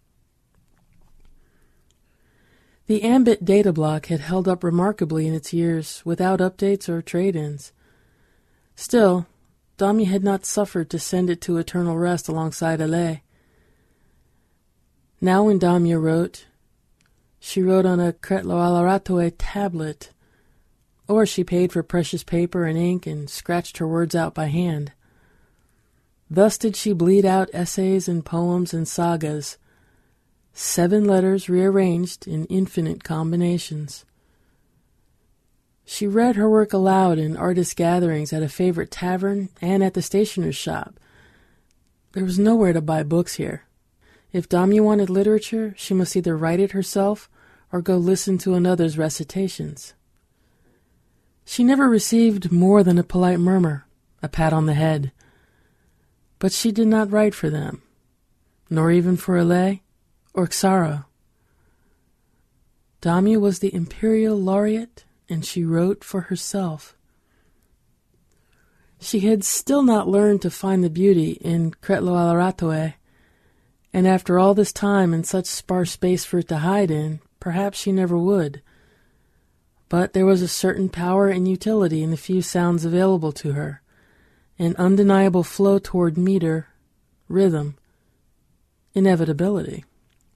The Ambit data block had held up remarkably in its years, without updates or trade-ins. Still, Damia had not suffered to send it to eternal rest alongside Ale. Now when Damia wrote, she wrote on a Kretlo Alaratue tablet, or she paid for precious paper and ink and scratched her words out by hand. Thus did she bleed out essays and poems and sagas, 7 letters rearranged in infinite combinations. She read her work aloud in artist gatherings at a favorite tavern and at the stationer's shop. There was nowhere to buy books here. If Damia wanted literature, she must either write it herself or go listen to another's recitations. She never received more than a polite murmur, a pat on the head. But she did not write for them, nor even for Ale or Xaro. Damia was the imperial laureate, and she wrote for herself. She had still not learned to find the beauty in Kretlo Alaratue, and after all this time and such sparse space for it to hide in, perhaps she never would. But there was a certain power and utility in the few sounds available to her, an undeniable flow toward meter, rhythm, inevitability.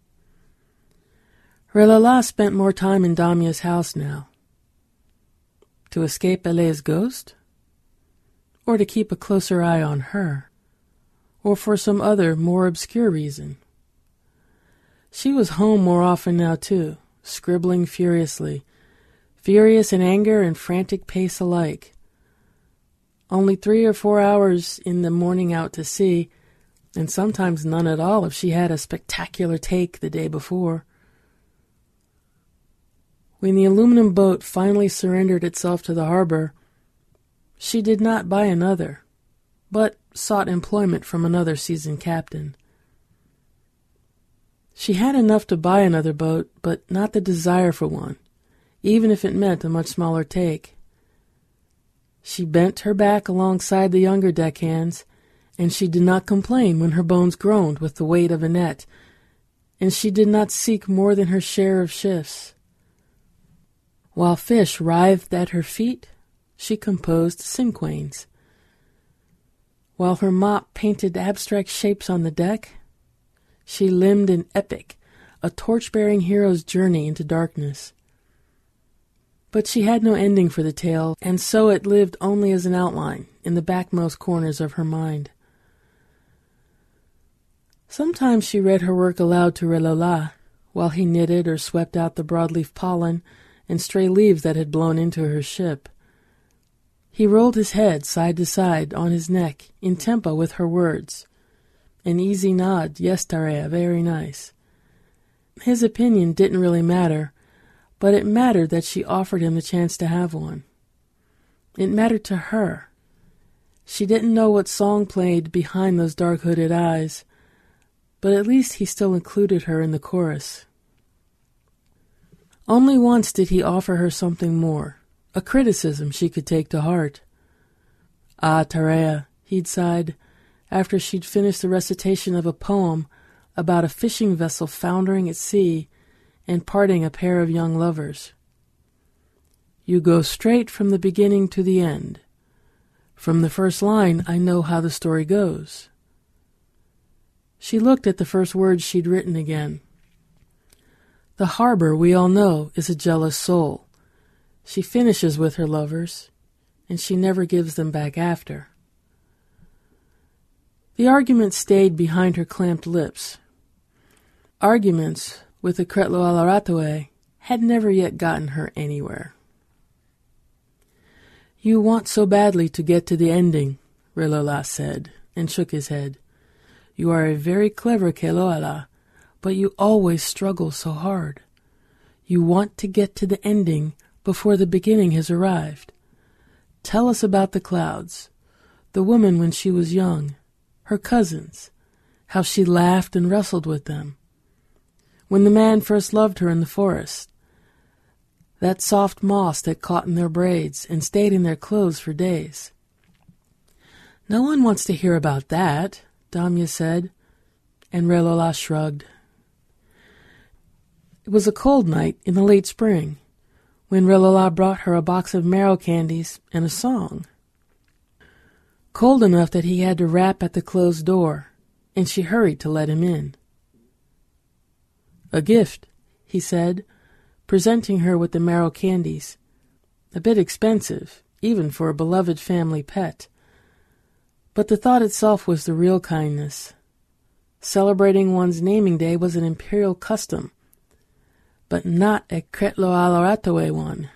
Relola spent more time in Damia's house now. To escape Ale's ghost? Or to keep a closer eye on her? Or for some other, more obscure reason? She was home more often now, too, scribbling furiously, furious in anger and frantic pace alike. Only 3 or 4 hours in the morning out to sea, and sometimes none at all if she had a spectacular take the day before. When the aluminum boat finally surrendered itself to the harbor, she did not buy another, but sought employment from another seasoned captain. She had enough to buy another boat, but not the desire for one, even if it meant a much smaller take. She bent her back alongside the younger deckhands, and she did not complain when her bones groaned with the weight of a net, and she did not seek more than her share of shifts. While fish writhed at her feet, she composed cinquains. While her mop painted abstract shapes on the deck, she limned an epic, a torch-bearing hero's journey into darkness. But she had no ending for the tale, and so it lived only as an outline in the backmost corners of her mind. Sometimes she read her work aloud to Relola, while he knitted or swept out the broadleaf pollen and stray leaves that had blown into her ship. He rolled his head side to side on his neck, in tempo with her words. An easy nod, yes, Tarea, very nice. His opinion didn't really matter, but it mattered that she offered him the chance to have one. It mattered to her. She didn't know what song played behind those dark-hooded eyes, but at least he still included her in the chorus. Only once did he offer her something more, a criticism she could take to heart. Ah, Tarea, he'd sighed, after she'd finished the recitation of a poem about a fishing vessel foundering at sea and parting a pair of young lovers. You go straight from the beginning to the end. From the first line, I know how the story goes. She looked at the first words she'd written again. The harbor, we all know, is a jealous soul. She finishes with her lovers, and she never gives them back after. The argument stayed behind her clamped lips. Arguments with the Kretlo Alaratue had never yet gotten her anywhere. You want so badly to get to the ending, Relola said, and shook his head. You are a very clever Keloala, but you always struggle so hard. You want to get to the ending before the beginning has arrived. Tell us about the clouds, the woman when she was young, her cousins, how she laughed and wrestled with them. When the man first loved her in the forest, that soft moss that caught in their braids and stayed in their clothes for days. "No one wants to hear about that," Damya said, and Relola shrugged. It was a cold night in the late spring, when Relola brought her a box of marrow candies and a song. Cold enough that he had to rap at the closed door, and she hurried to let him in. "A gift," he said, presenting her with the marrow candies, a bit expensive, even for a beloved family pet. But the thought itself was the real kindness. Celebrating one's naming day was an imperial custom, but not a Kretlo-Aloratoe one.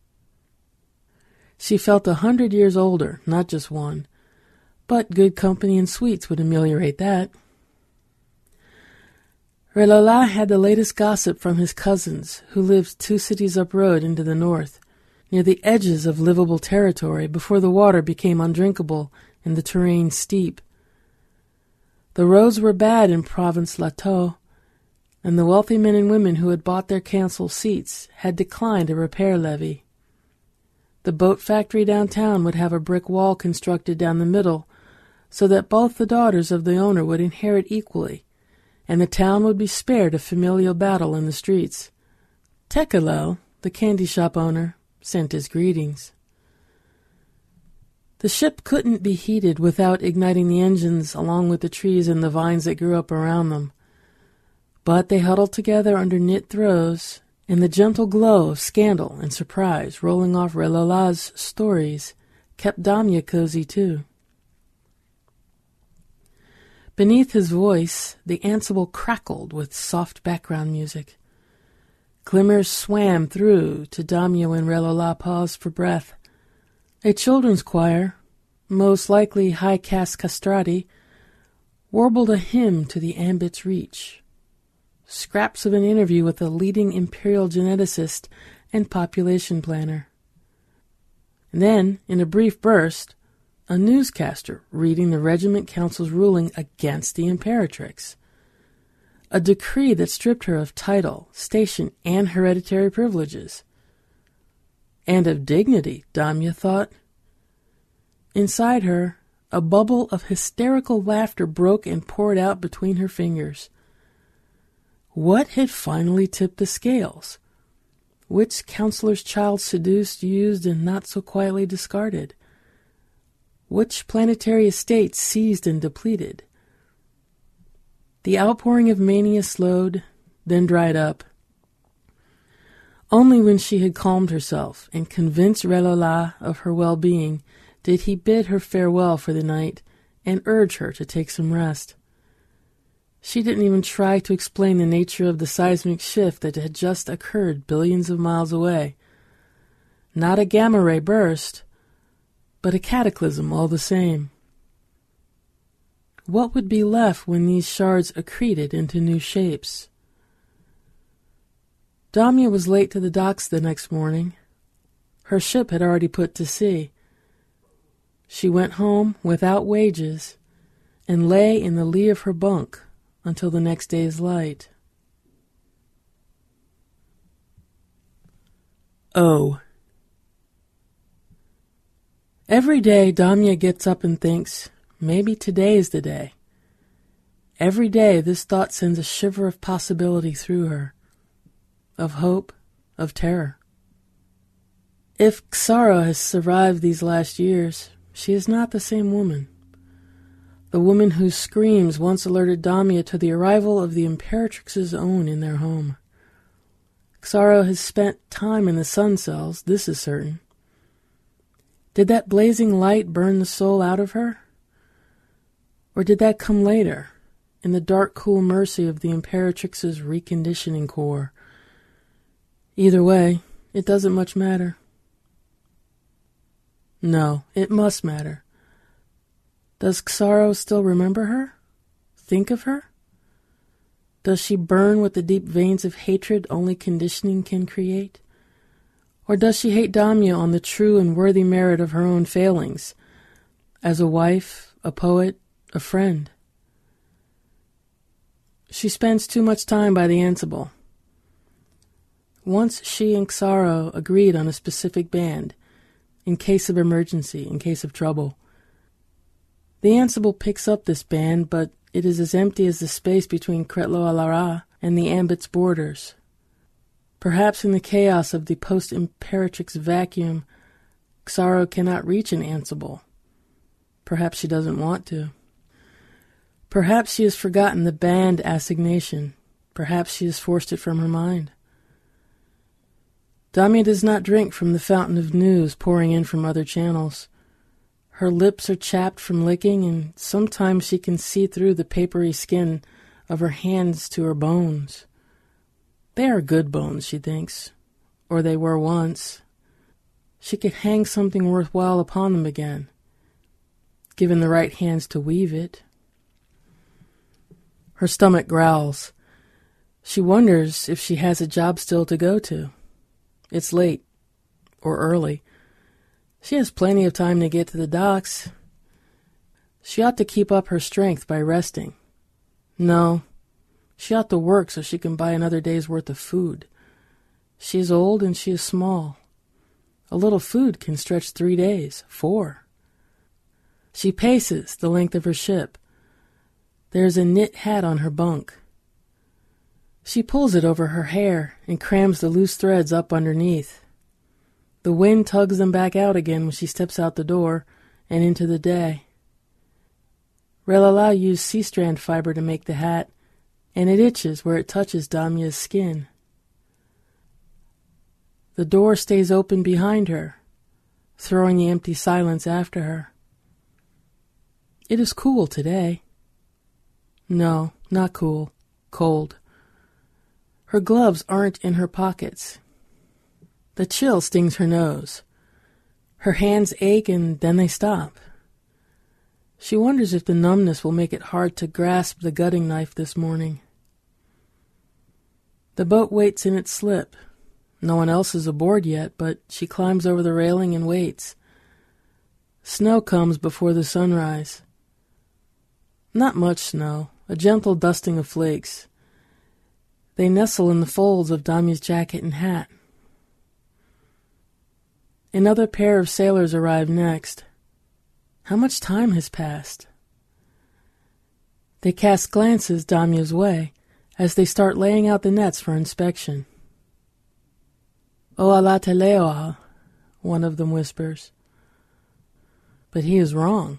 She felt 100 years older, not just one, but good company and sweets would ameliorate that. Relola had the latest gossip from his cousins, who lived 2 cities up road into the north, near the edges of livable territory before the water became undrinkable and the terrain steep. The roads were bad in Province Lateau, and the wealthy men and women who had bought their council seats had declined a repair levy. The boat factory downtown would have a brick wall constructed down the middle so that both the daughters of the owner would inherit equally, and the town would be spared a familial battle in the streets. Tekelo, the candy shop owner, sent his greetings. The ship couldn't be heated without igniting the engines along with the trees and the vines that grew up around them. But they huddled together under knit throws, and the gentle glow of scandal and surprise rolling off Relola's stories kept Damya cozy too. Beneath his voice, the Ansible crackled with soft background music. Glimmers swam through to Damya when Relola paused for breath. A children's choir, most likely high caste castrati, warbled a hymn to the ambit's reach. Scraps of an interview with a leading imperial geneticist and population planner. And then, in a brief burst, a newscaster reading the regiment council's ruling against the imperatrix. A decree that stripped her of title, station, and hereditary privileges. And of dignity, Damya thought. Inside her, a bubble of hysterical laughter broke and poured out between her fingers. What had finally tipped the scales? Which counselor's child seduced, used, and not so quietly discarded? Which planetary estate seized and depleted? The outpouring of mania slowed, then dried up. Only when she had calmed herself and convinced Relola of her well-being did he bid her farewell for the night and urge her to take some rest. She didn't even try to explain the nature of the seismic shift that had just occurred billions of miles away. Not a gamma-ray burst, but a cataclysm all the same. What would be left when these shards accreted into new shapes? Damya was late to the docks the next morning. Her ship had already put to sea. She went home without wages and lay in the lee of her bunk until the next day's light. Oh. Every day Damya gets up and thinks, maybe today is the day. Every day this thought sends a shiver of possibility through her, of hope, of terror. If Xaro has survived these last years, she is not the same woman. The woman whose screams once alerted Damya to the arrival of the Imperatrix's own in their home. Xaro has spent time in the sun cells, this is certain. Did that blazing light burn the soul out of her? Or did that come later, in the dark, cool mercy of the Imperatrix's reconditioning core? Either way, it doesn't much matter. No, it must matter. Does Xaro still remember her? Think of her? Does she burn with the deep veins of hatred only conditioning can create? Or does she hate Damya on the true and worthy merit of her own failings, as a wife, a poet, a friend? She spends too much time by the Ansible. Once she and Xaro agreed on a specific band, in case of emergency, in case of trouble. The Ansible picks up this band, but it is as empty as the space between Kretlo-Alara and the Ambit's borders. Perhaps in the chaos of the post-Imperatrix vacuum, Xaro cannot reach an Ansible. Perhaps she doesn't want to. Perhaps she has forgotten the band assignation. Perhaps she has forced it from her mind. Damia does not drink from the fountain of news pouring in from other channels. Her lips are chapped from licking, and sometimes she can see through the papery skin of her hands to her bones. They are good bones, she thinks, or they were once. She could hang something worthwhile upon them again, given the right hands to weave it. Her stomach growls. She wonders if she has a job still to go to. It's late, or early. She has plenty of time to get to the docks. She ought to keep up her strength by resting. No, she ought to work so she can buy another day's worth of food. She is old and she is small. A little food can stretch 3 days, 4. She paces the length of her ship. There is a knit hat on her bunk. She pulls it over her hair and crams the loose threads up underneath. The wind tugs them back out again when she steps out the door and into the day. Relala used sea strand fiber to make the hat, and it itches where it touches Damia's skin. The door stays open behind her, throwing the empty silence after her. It is cool today. No, not cool. Cold. Her gloves aren't in her pockets. The chill stings her nose. Her hands ache and then they stop. She wonders if the numbness will make it hard to grasp the gutting knife this morning. The boat waits in its slip. No one else is aboard yet, but she climbs over the railing and waits. Snow comes before the sunrise. Not much snow, a gentle dusting of flakes. They nestle in the folds of Damia's jacket and hat. Another pair of sailors arrive next. How much time has passed? They cast glances Damia's way as they start laying out the nets for inspection. "Oalateleoa," one of them whispers. But he is wrong.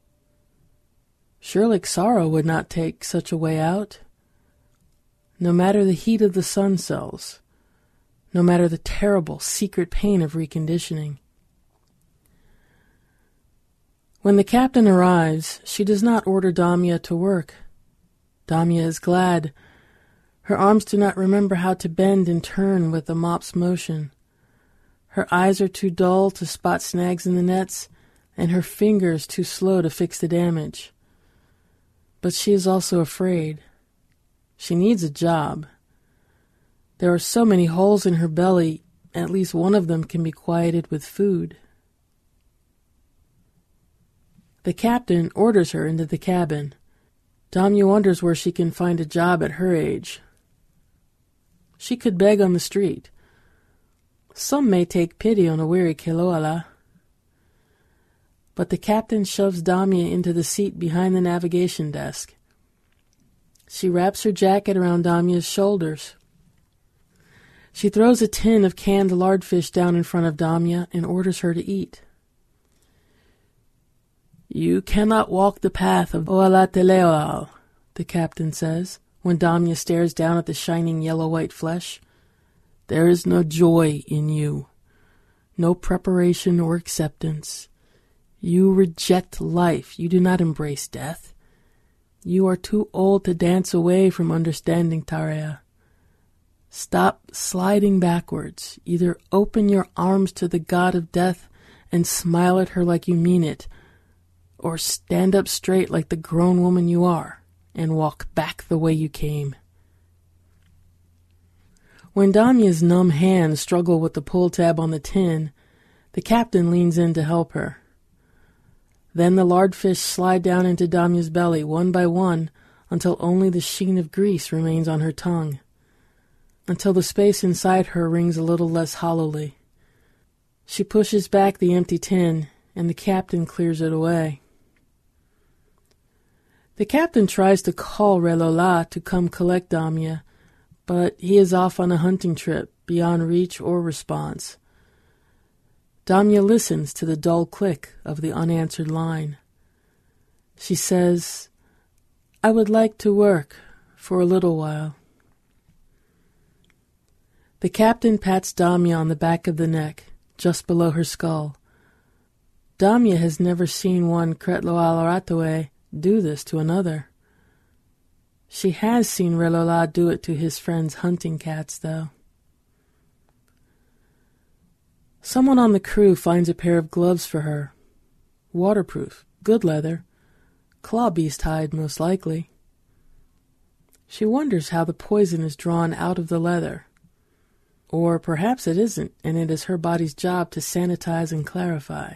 Surely Xaro would not take such a way out. No matter the heat of the sun cells, no matter the terrible secret pain of reconditioning. When the captain arrives, she does not order Damia to work. Damia is glad. Her arms do not remember how to bend and turn with the mop's motion. Her eyes are too dull to spot snags in the nets, and her fingers too slow to fix the damage. But she is also afraid. She needs a job. There are so many holes in her belly, at least one of them can be quieted with food. The captain orders her into the cabin. Damia wonders where she can find a job at her age. She could beg on the street. Some may take pity on a weary Keloala. But the captain shoves Damia into the seat behind the navigation desk. She wraps her jacket around Damia's shoulders. She throws a tin of canned lardfish down in front of Damia and orders her to eat. "You cannot walk the path of Oalateleoa," the captain says, when Damia stares down at the shining yellow-white flesh. "There is no joy in you, no preparation or acceptance. You reject life. You do not embrace death. You are too old to dance away from understanding, Tarea. Stop sliding backwards. Either open your arms to the god of death and smile at her like you mean it, or stand up straight like the grown woman you are and walk back the way you came." When Damia's numb hands struggle with the pull tab on the tin, the captain leans in to help her. Then the lardfish slide down into Damia's belly one by one until only the sheen of grease remains on her tongue. until the space inside her rings a little less hollowly. She pushes back the empty tin, and the captain clears it away. The captain tries to call Relola to come collect Damia, but he is off on a hunting trip beyond reach or response. Damia listens to the dull click of the unanswered line. She says, "I would like to work for a little while." The captain pats Damia on the back of the neck, just below her skull. Damia has never seen one Cretloalaratwe do this to another. She has seen Relola do it to his friend's hunting cats, though. Someone on the crew finds a pair of gloves for her. Waterproof, good leather, claw beast hide most likely. She wonders how the poison is drawn out of the leather. Or perhaps it isn't, and it is her body's job to sanitize and clarify.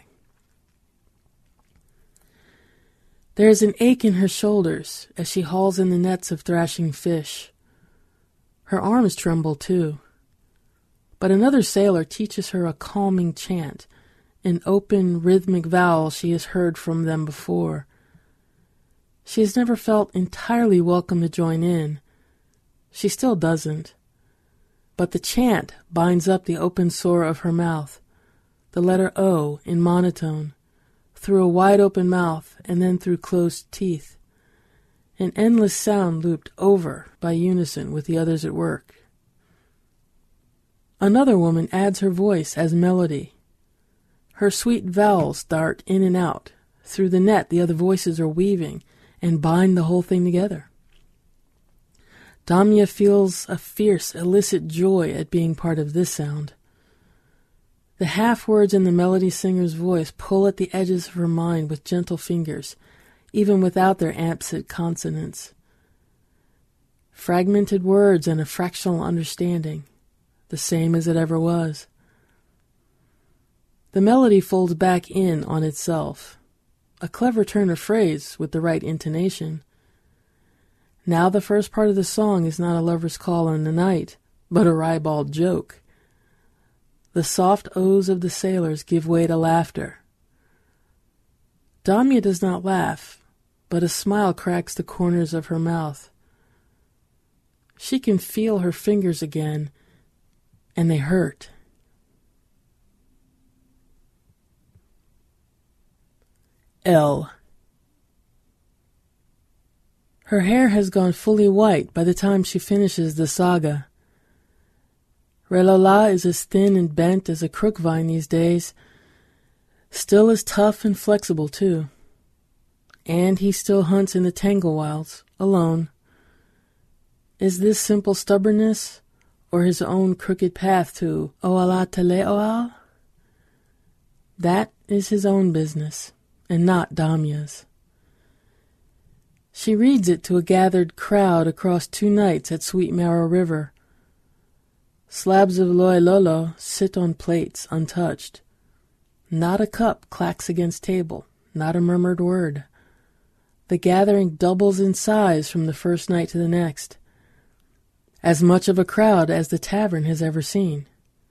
There is an ache in her shoulders as she hauls in the nets of thrashing fish. Her arms tremble too. But another sailor teaches her a calming chant, an open, rhythmic vowel she has heard from them before. She has never felt entirely welcome to join in. She still doesn't. But the chant binds up the open sore of her mouth, the letter O in monotone, through a wide-open mouth and then through closed teeth, an endless sound looped over by unison with the others at work. Another woman adds her voice as melody. Her sweet vowels dart in and out through the net the other voices are weaving and bind the whole thing together. Damia feels a fierce, illicit joy at being part of this sound. The half-words in the melody singer's voice pull at the edges of her mind with gentle fingers, even without their ampsit consonants. Fragmented words and a fractional understanding, the same as it ever was. The melody folds back in on itself, a clever turn of phrase with the right intonation. Now the first part of the song is not a lover's call in the night, but a ribald joke. The soft O's of the sailors give way to laughter. Damia does not laugh, but a smile cracks the corners of her mouth. She can feel her fingers again, and they hurt. L. Her hair has gone fully white by the time she finishes the saga. Relola is as thin and bent as a crookvine these days, still as tough and flexible too. And he still hunts in the Tangle Wilds, alone. Is this simple stubbornness, or his own crooked path to Oalataleoal? That is his own business, and not Damia's. She reads it to a gathered crowd across 2 nights at Sweet Marrow River. Slabs of loilolo sit on plates untouched. Not a cup clacks against table, not a murmured word. The gathering doubles in size from the first night to the next. As much of a crowd as the tavern has ever seen.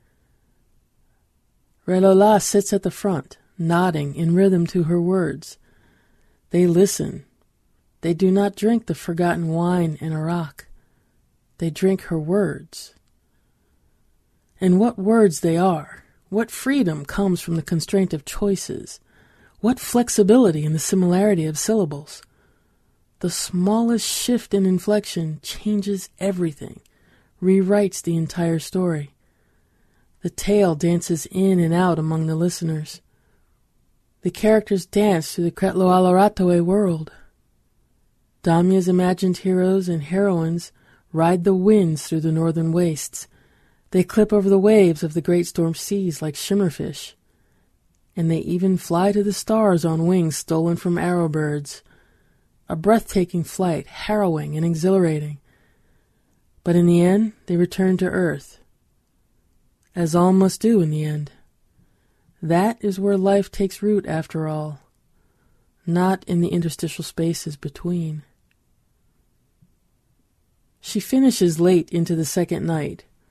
Relola sits at the front, nodding in rhythm to her words. They listen. They do not drink the forgotten wine in Iraq. They drink her words. And what words they are! What freedom comes from the constraint of choices! What flexibility in the similarity of syllables! The smallest shift in inflection changes everything, rewrites the entire story. The tale dances in and out among the listeners. The characters dance through the Cretloalaratwe world. Damia's imagined heroes and heroines ride the winds through the northern wastes. They clip over the waves of the great storm seas like shimmerfish. And they even fly to the stars on wings stolen from arrowbirds. A breathtaking flight, harrowing and exhilarating. But in the end, they return to earth. As all must do in the end. That is where life takes root after all. Not in the interstitial spaces between. She finishes late into the second night,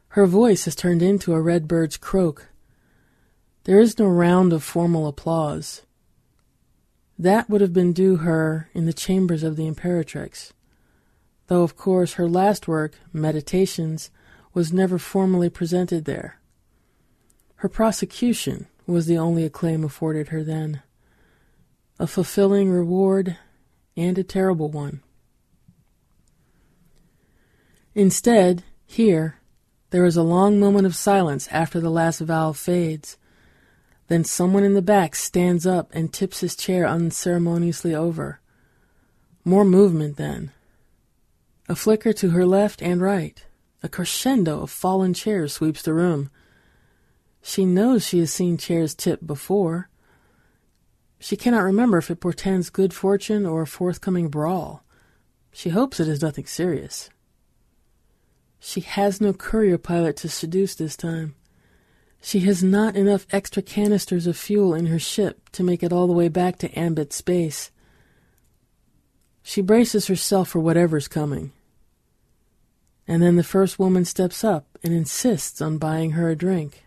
Her voice has turned into a red bird's croak. There is no round of formal applause. That would have been due her in the chambers of the Imperatrix, though of course her last work, Meditations, was never formally presented there. Her prosecution was the only acclaim afforded her then, a fulfilling reward and a terrible one. Instead, here, there is a long moment of silence after the last vowel fades. Then someone in the back stands up and tips his chair unceremoniously over. More movement then. A flicker to her left and right. A crescendo of fallen chairs sweeps the room. She knows she has seen chairs tip before. She cannot remember if it portends good fortune or a forthcoming brawl. She hopes it is nothing serious. She has no courier pilot to seduce this time. She has not enough extra canisters of fuel in her ship to make it all the way back to ambit space. She braces herself for whatever's coming. And then the first woman steps up and insists on buying her a drink.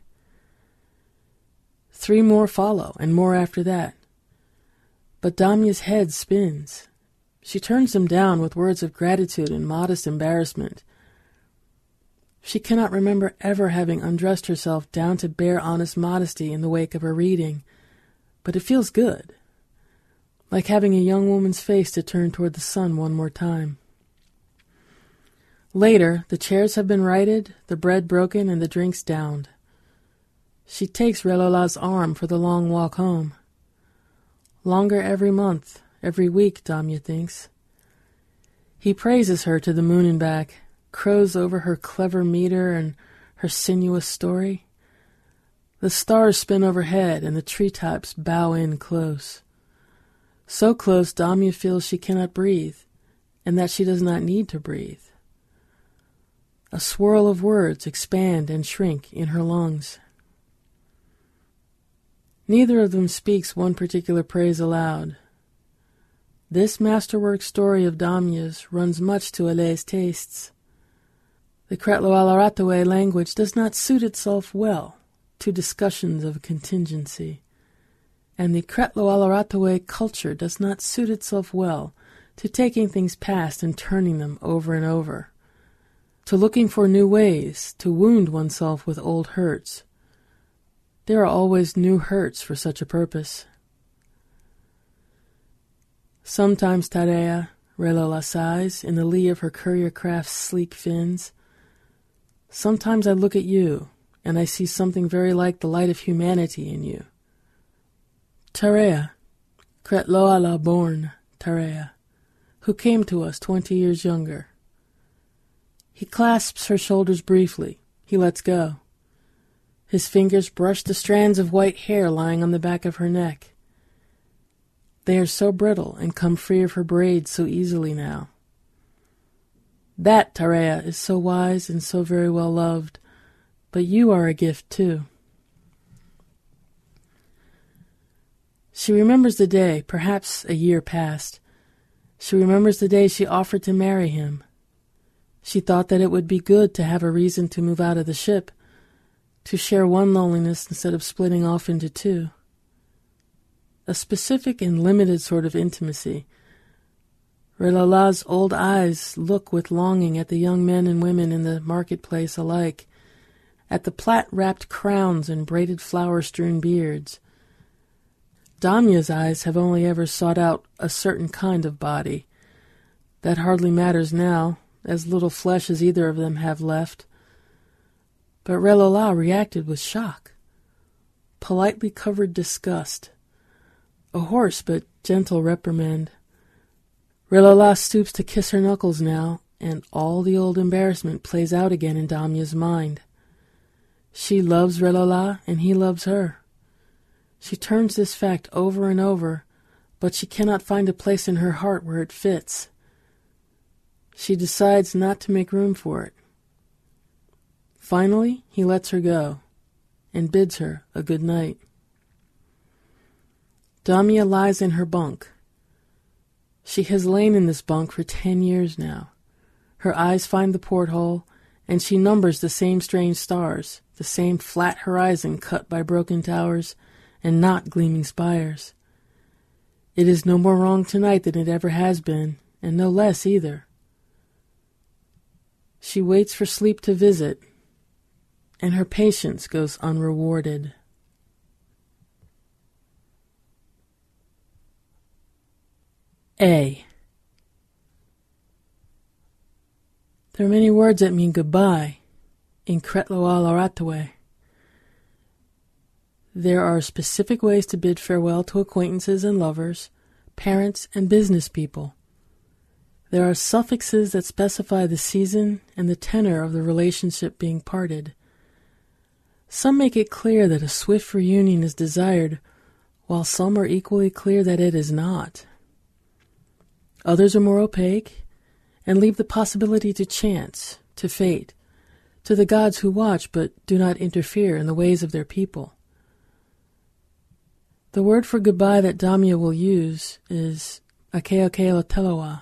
3 more follow, and more after that. But Damia's head spins. She turns them down with words of gratitude and modest embarrassment. She cannot remember ever having undressed herself down to bare honest modesty in the wake of her reading, but it feels good, like having a young woman's face to turn toward the sun one more time. Later, the chairs have been righted, the bread broken, and the drinks downed. She takes Relola's arm for the long walk home. Longer every month, every week, Damia thinks. He praises her to the moon and back, crows over her clever meter and her sinuous story. The stars spin overhead and the treetops bow in close. So close Damia feels she cannot breathe, and that she does not need to breathe. A swirl of words expand and shrink in her lungs. Neither of them speaks one particular praise aloud. This masterwork story of Damia's runs much to Alei's tastes. The Kretlo-Alarataway language does not suit itself well to discussions of contingency, and the Kretlo-Alarataway culture does not suit itself well to taking things past and turning them over and over, to looking for new ways to wound oneself with old hurts. There are always new hurts for such a purpose. Sometimes, Tarea, Relola sighs, in the lee of her courier craft's sleek fins. Sometimes I look at you, and I see something very like the light of humanity in you. Tarea, Kretloala born Tarea, who came to us 20 years younger. He clasps her shoulders briefly. He lets go. His fingers brush the strands of white hair lying on the back of her neck. They are so brittle and come free of her braids so easily now. That, Tarea, is so wise and so very well loved, but you are a gift too. She remembers the day, perhaps a year past. She remembers the day she offered to marry him. She thought that it would be good to have a reason to move out of the ship, to share one loneliness instead of splitting off into 2. A specific and limited sort of intimacy. Relola's old eyes look with longing at the young men and women in the marketplace alike, at the plait-wrapped crowns and braided flower-strewn beards. Damia's eyes have only ever sought out a certain kind of body. That hardly matters now, as little flesh as either of them have left. But Relola reacted with shock, politely covered disgust, a hoarse but gentle reprimand. Relola stoops to kiss her knuckles now, and all the old embarrassment plays out again in Damia's mind. She loves Relola, and he loves her. She turns this fact over and over, but she cannot find a place in her heart where it fits. She decides not to make room for it. Finally, he lets her go, and bids her a good night. Damia lies in her bunk. She has lain in this bunk for 10 years now. Her eyes find the porthole, and she numbers the same strange stars, the same flat horizon cut by broken towers and not gleaming spires. It is no more wrong tonight than it ever has been, and no less either. She waits for sleep to visit, and her patience goes unrewarded. A. There are many words that mean goodbye in Kretloa-Laratwe. There are specific ways to bid farewell to acquaintances and lovers, parents and business people. There are suffixes that specify the season and the tenor of the relationship being parted. Some make it clear that a swift reunion is desired, while some are equally clear that it is not. Others are more opaque and leave the possibility to chance, to fate, to the gods who watch but do not interfere in the ways of their people. The word for goodbye that Damia will use is Akeokeloteloa.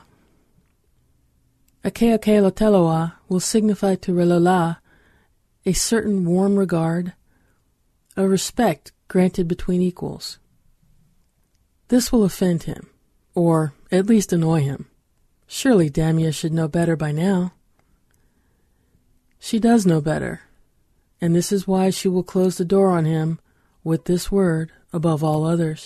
Akeokeloteloa will signify to Relola a certain warm regard, a respect granted between equals. This will offend him, or at least annoy him. Surely Damia should know better by now. She does know better, and this is why she will close the door on him with this word above all others.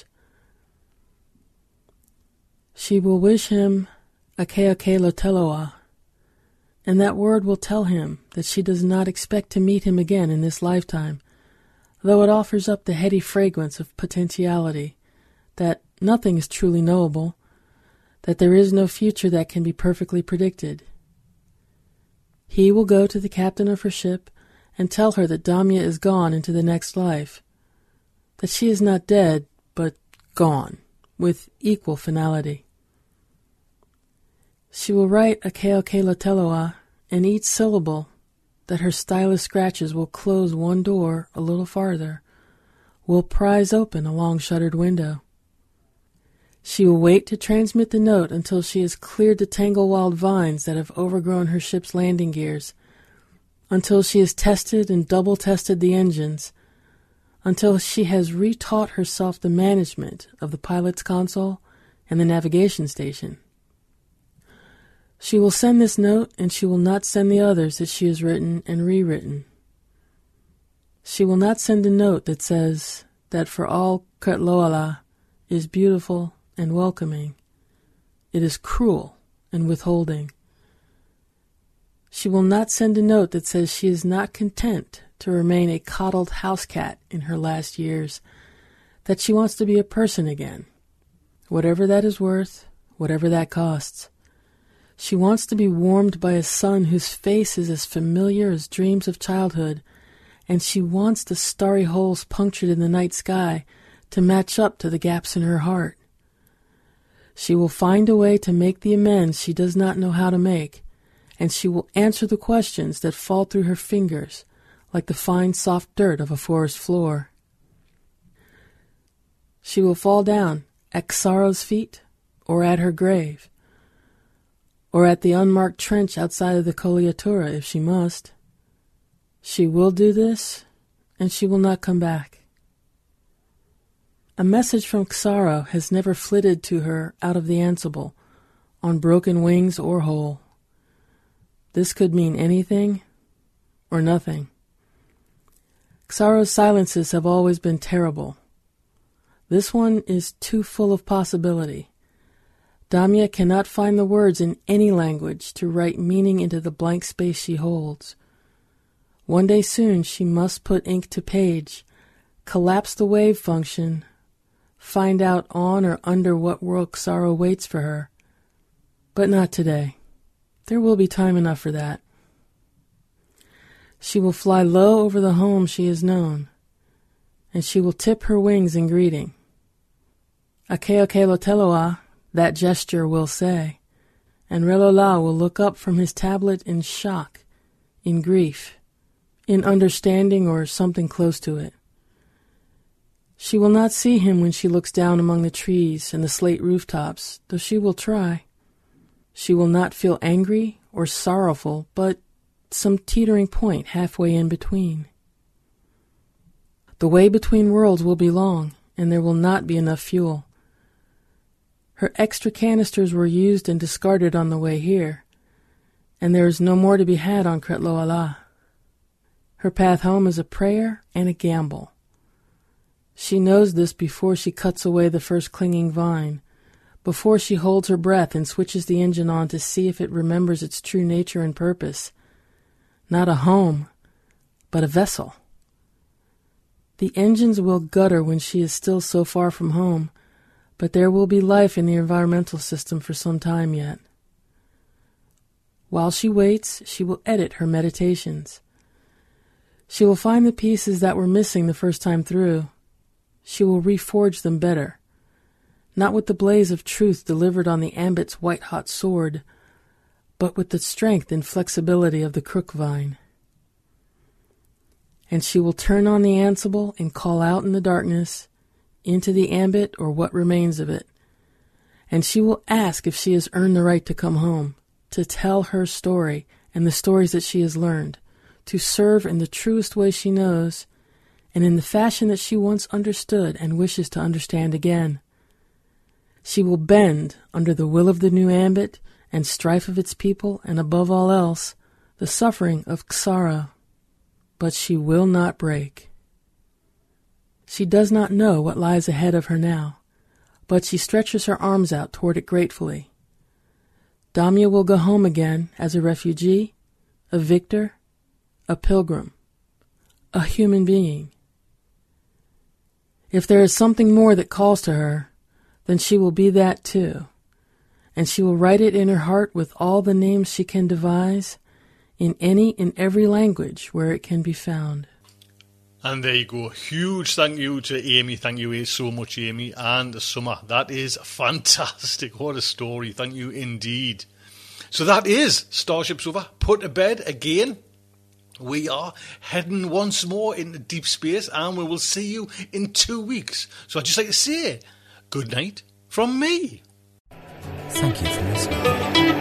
She will wish him Akeokeloteloa, and that word will tell him that she does not expect to meet him again in this lifetime, though it offers up the heady fragrance of potentiality, that nothing is truly knowable, that there is no future that can be perfectly predicted. He will go to the captain of her ship and tell her that Damia is gone into the next life, that she is not dead, but gone, with equal finality. She will write Akeokeloteloa, and each syllable that her stylus scratches will close one door a little farther, will prise open a long-shuttered window. She will wait to transmit the note until she has cleared the tangle-wild vines that have overgrown her ship's landing gears, until she has tested and double-tested the engines, until she has retaught herself the management of the pilot's console and the navigation station. She will send this note, and she will not send the others that she has written and rewritten. She will not send a note that says that for all Kretloa is beautiful and welcoming. It is cruel and withholding. She will not send a note that says she is not content to remain a coddled house cat in her last years, that she wants to be a person again, whatever that is worth, whatever that costs. She wants to be warmed by a son whose face is as familiar as dreams of childhood, and she wants the starry holes punctured in the night sky to match up to the gaps in her heart. She will find a way to make the amends she does not know how to make, and she will answer the questions that fall through her fingers like the fine soft dirt of a forest floor. She will fall down at Xaro's feet, or at her grave, or at the unmarked trench outside of the Coleoptera if she must. She will do this, and she will not come back. A message from Xaro has never flitted to her out of the Ansible, on broken wings or whole. This could mean anything or nothing. Xaro's silences have always been terrible. This one is too full of possibility. Damia cannot find the words in any language to write meaning into the blank space she holds. One day soon she must put ink to page, collapse the wave function, find out on or under what world Xaro waits for her. But not today. There will be time enough for that. She will fly low over the home she has known, and she will tip her wings in greeting. Akeokeloteloa, that gesture will say, and Relola will look up from his tablet in shock, in grief, in understanding or something close to it. She will not see him when she looks down among the trees and the slate rooftops, though she will try. She will not feel angry or sorrowful, but some teetering point halfway in between. The way between worlds will be long, and there will not be enough fuel. Her extra canisters were used and discarded on the way here, and there is no more to be had on Kretlo Allah. Her path home is a prayer and a gamble. She knows this before she cuts away the first clinging vine, before she holds her breath and switches the engine on to see if it remembers its true nature and purpose. Not a home, but a vessel. The engines will gutter when she is still so far from home, but there will be life in the environmental system for some time yet. While she waits, she will edit her meditations. She will find the pieces that were missing the first time through. She will reforge them better, not with the blaze of truth delivered on the ambit's white-hot sword, but with the strength and flexibility of the crook vine. And she will turn on the Ansible and call out in the darkness, into the ambit or what remains of it, and she will ask if she has earned the right to come home, to tell her story and the stories that she has learned, to serve in the truest way she knows, and in the fashion that she once understood and wishes to understand again. She will bend under the will of the new ambit and strife of its people, and above all else, the suffering of Xara. But she will not break. She does not know what lies ahead of her now, but she stretches her arms out toward it gratefully. Damya will go home again as a refugee, a victor, a pilgrim, a human being. If there is something more that calls to her, then she will be that too, and she will write it in her heart with all the names she can devise, in any and every language where it can be found. And there you go. Huge thank you to Amy. Thank you so much, Amy and Summer. That is fantastic. What a story. Thank you indeed. So that is Starship Sofa put to bed again. We are heading once more into deep space, and we will see you in 2 weeks. So I'd just like to say good night from me. Thank you for listening.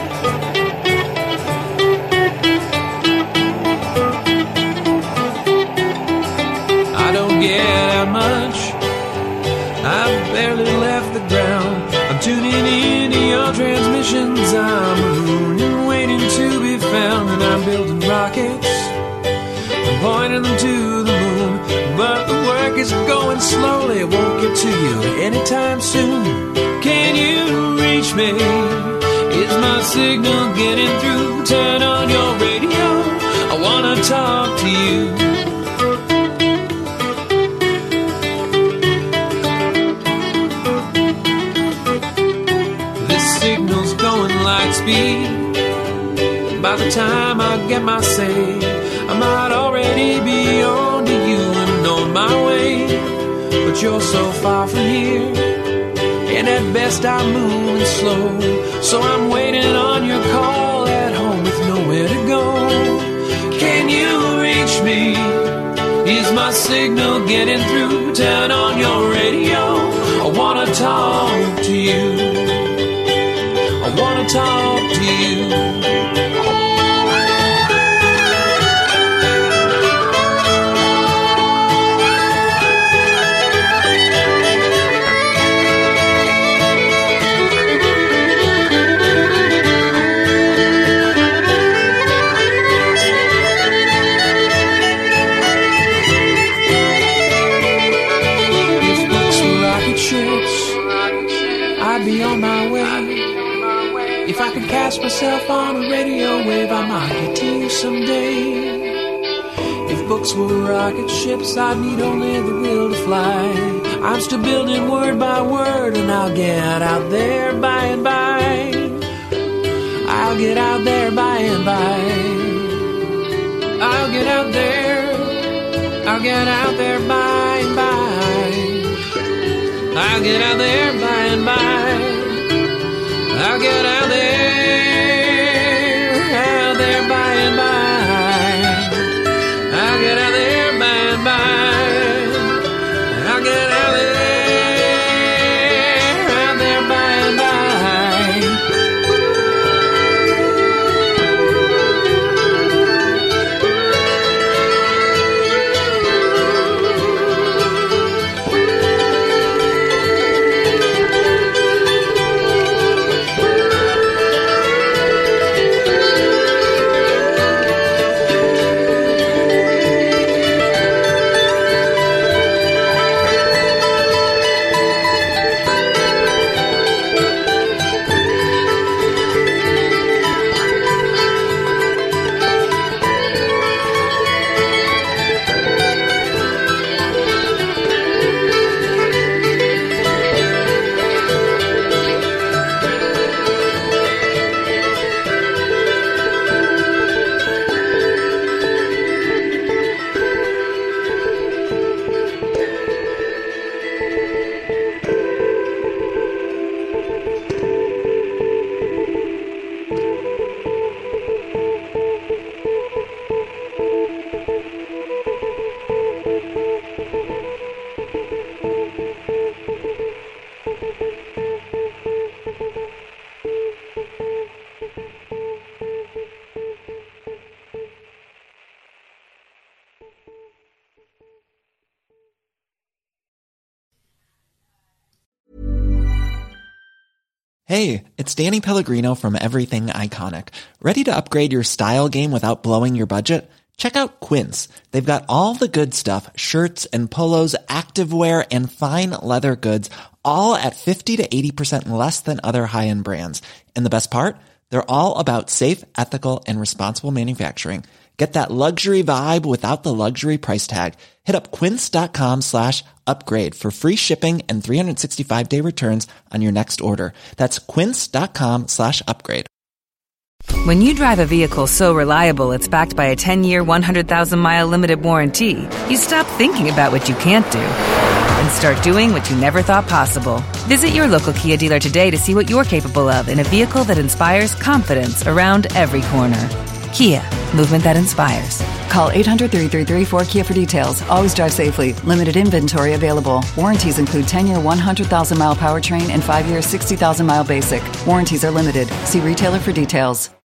Get out much. I've barely left the ground. I'm tuning into your transmissions. I'm mooning, waiting to be found, and I'm building rockets. I'm pointing them to the moon, but the work is going slowly. It won't get to you anytime soon. Can you reach me? Is my signal getting through? Turn on your radio. I wanna talk to you. Signal's going light speed. By the time I get my say, I might already be on to you and on my way. But you're so far from here, and at best I'm moving slow. So I'm waiting on your call at home with nowhere to go. Can you reach me? Is my signal getting through? Turn on your radio. I wanna talk to you. I wanna talk to you. If books were rocket ships, I'd be on my way. If I could cast myself on a radio wave, I might get to you someday. If books were rocket ships, I'd need only the will to fly. I'm still building word by word, and I'll get out there by and by. I'll get out there by and by. I'll get out there. I'll get out there by and by. I'll get out there by and by. I'll get out there by and by. I'll get out there by and by. I'll get out there by and by. Hey, it's Danny Pellegrino from Everything Iconic. Ready to upgrade your style game without blowing your budget? Check out Quince. They've got all the good stuff, shirts and polos, activewear, and fine leather goods, all at 50 to 80% less than other high-end brands. And the best part? They're all about safe, ethical, and responsible manufacturing. Get that luxury vibe without the luxury price tag. Hit up quince.com/upgrade for free shipping and 365-day returns on your next order. That's quince.com/upgrade. When you drive a vehicle so reliable it's backed by a 10-year, 100,000-mile limited warranty, you stop thinking about what you can't do and start doing what you never thought possible. Visit your local Kia dealer today to see what you're capable of in a vehicle that inspires confidence around every corner. Kia, movement that inspires. Call 800-333-4KIA for details. Always drive safely. Limited inventory available. Warranties include 10-year 100,000-mile powertrain and 5-year 60,000-mile basic. Warranties are limited. See retailer for details.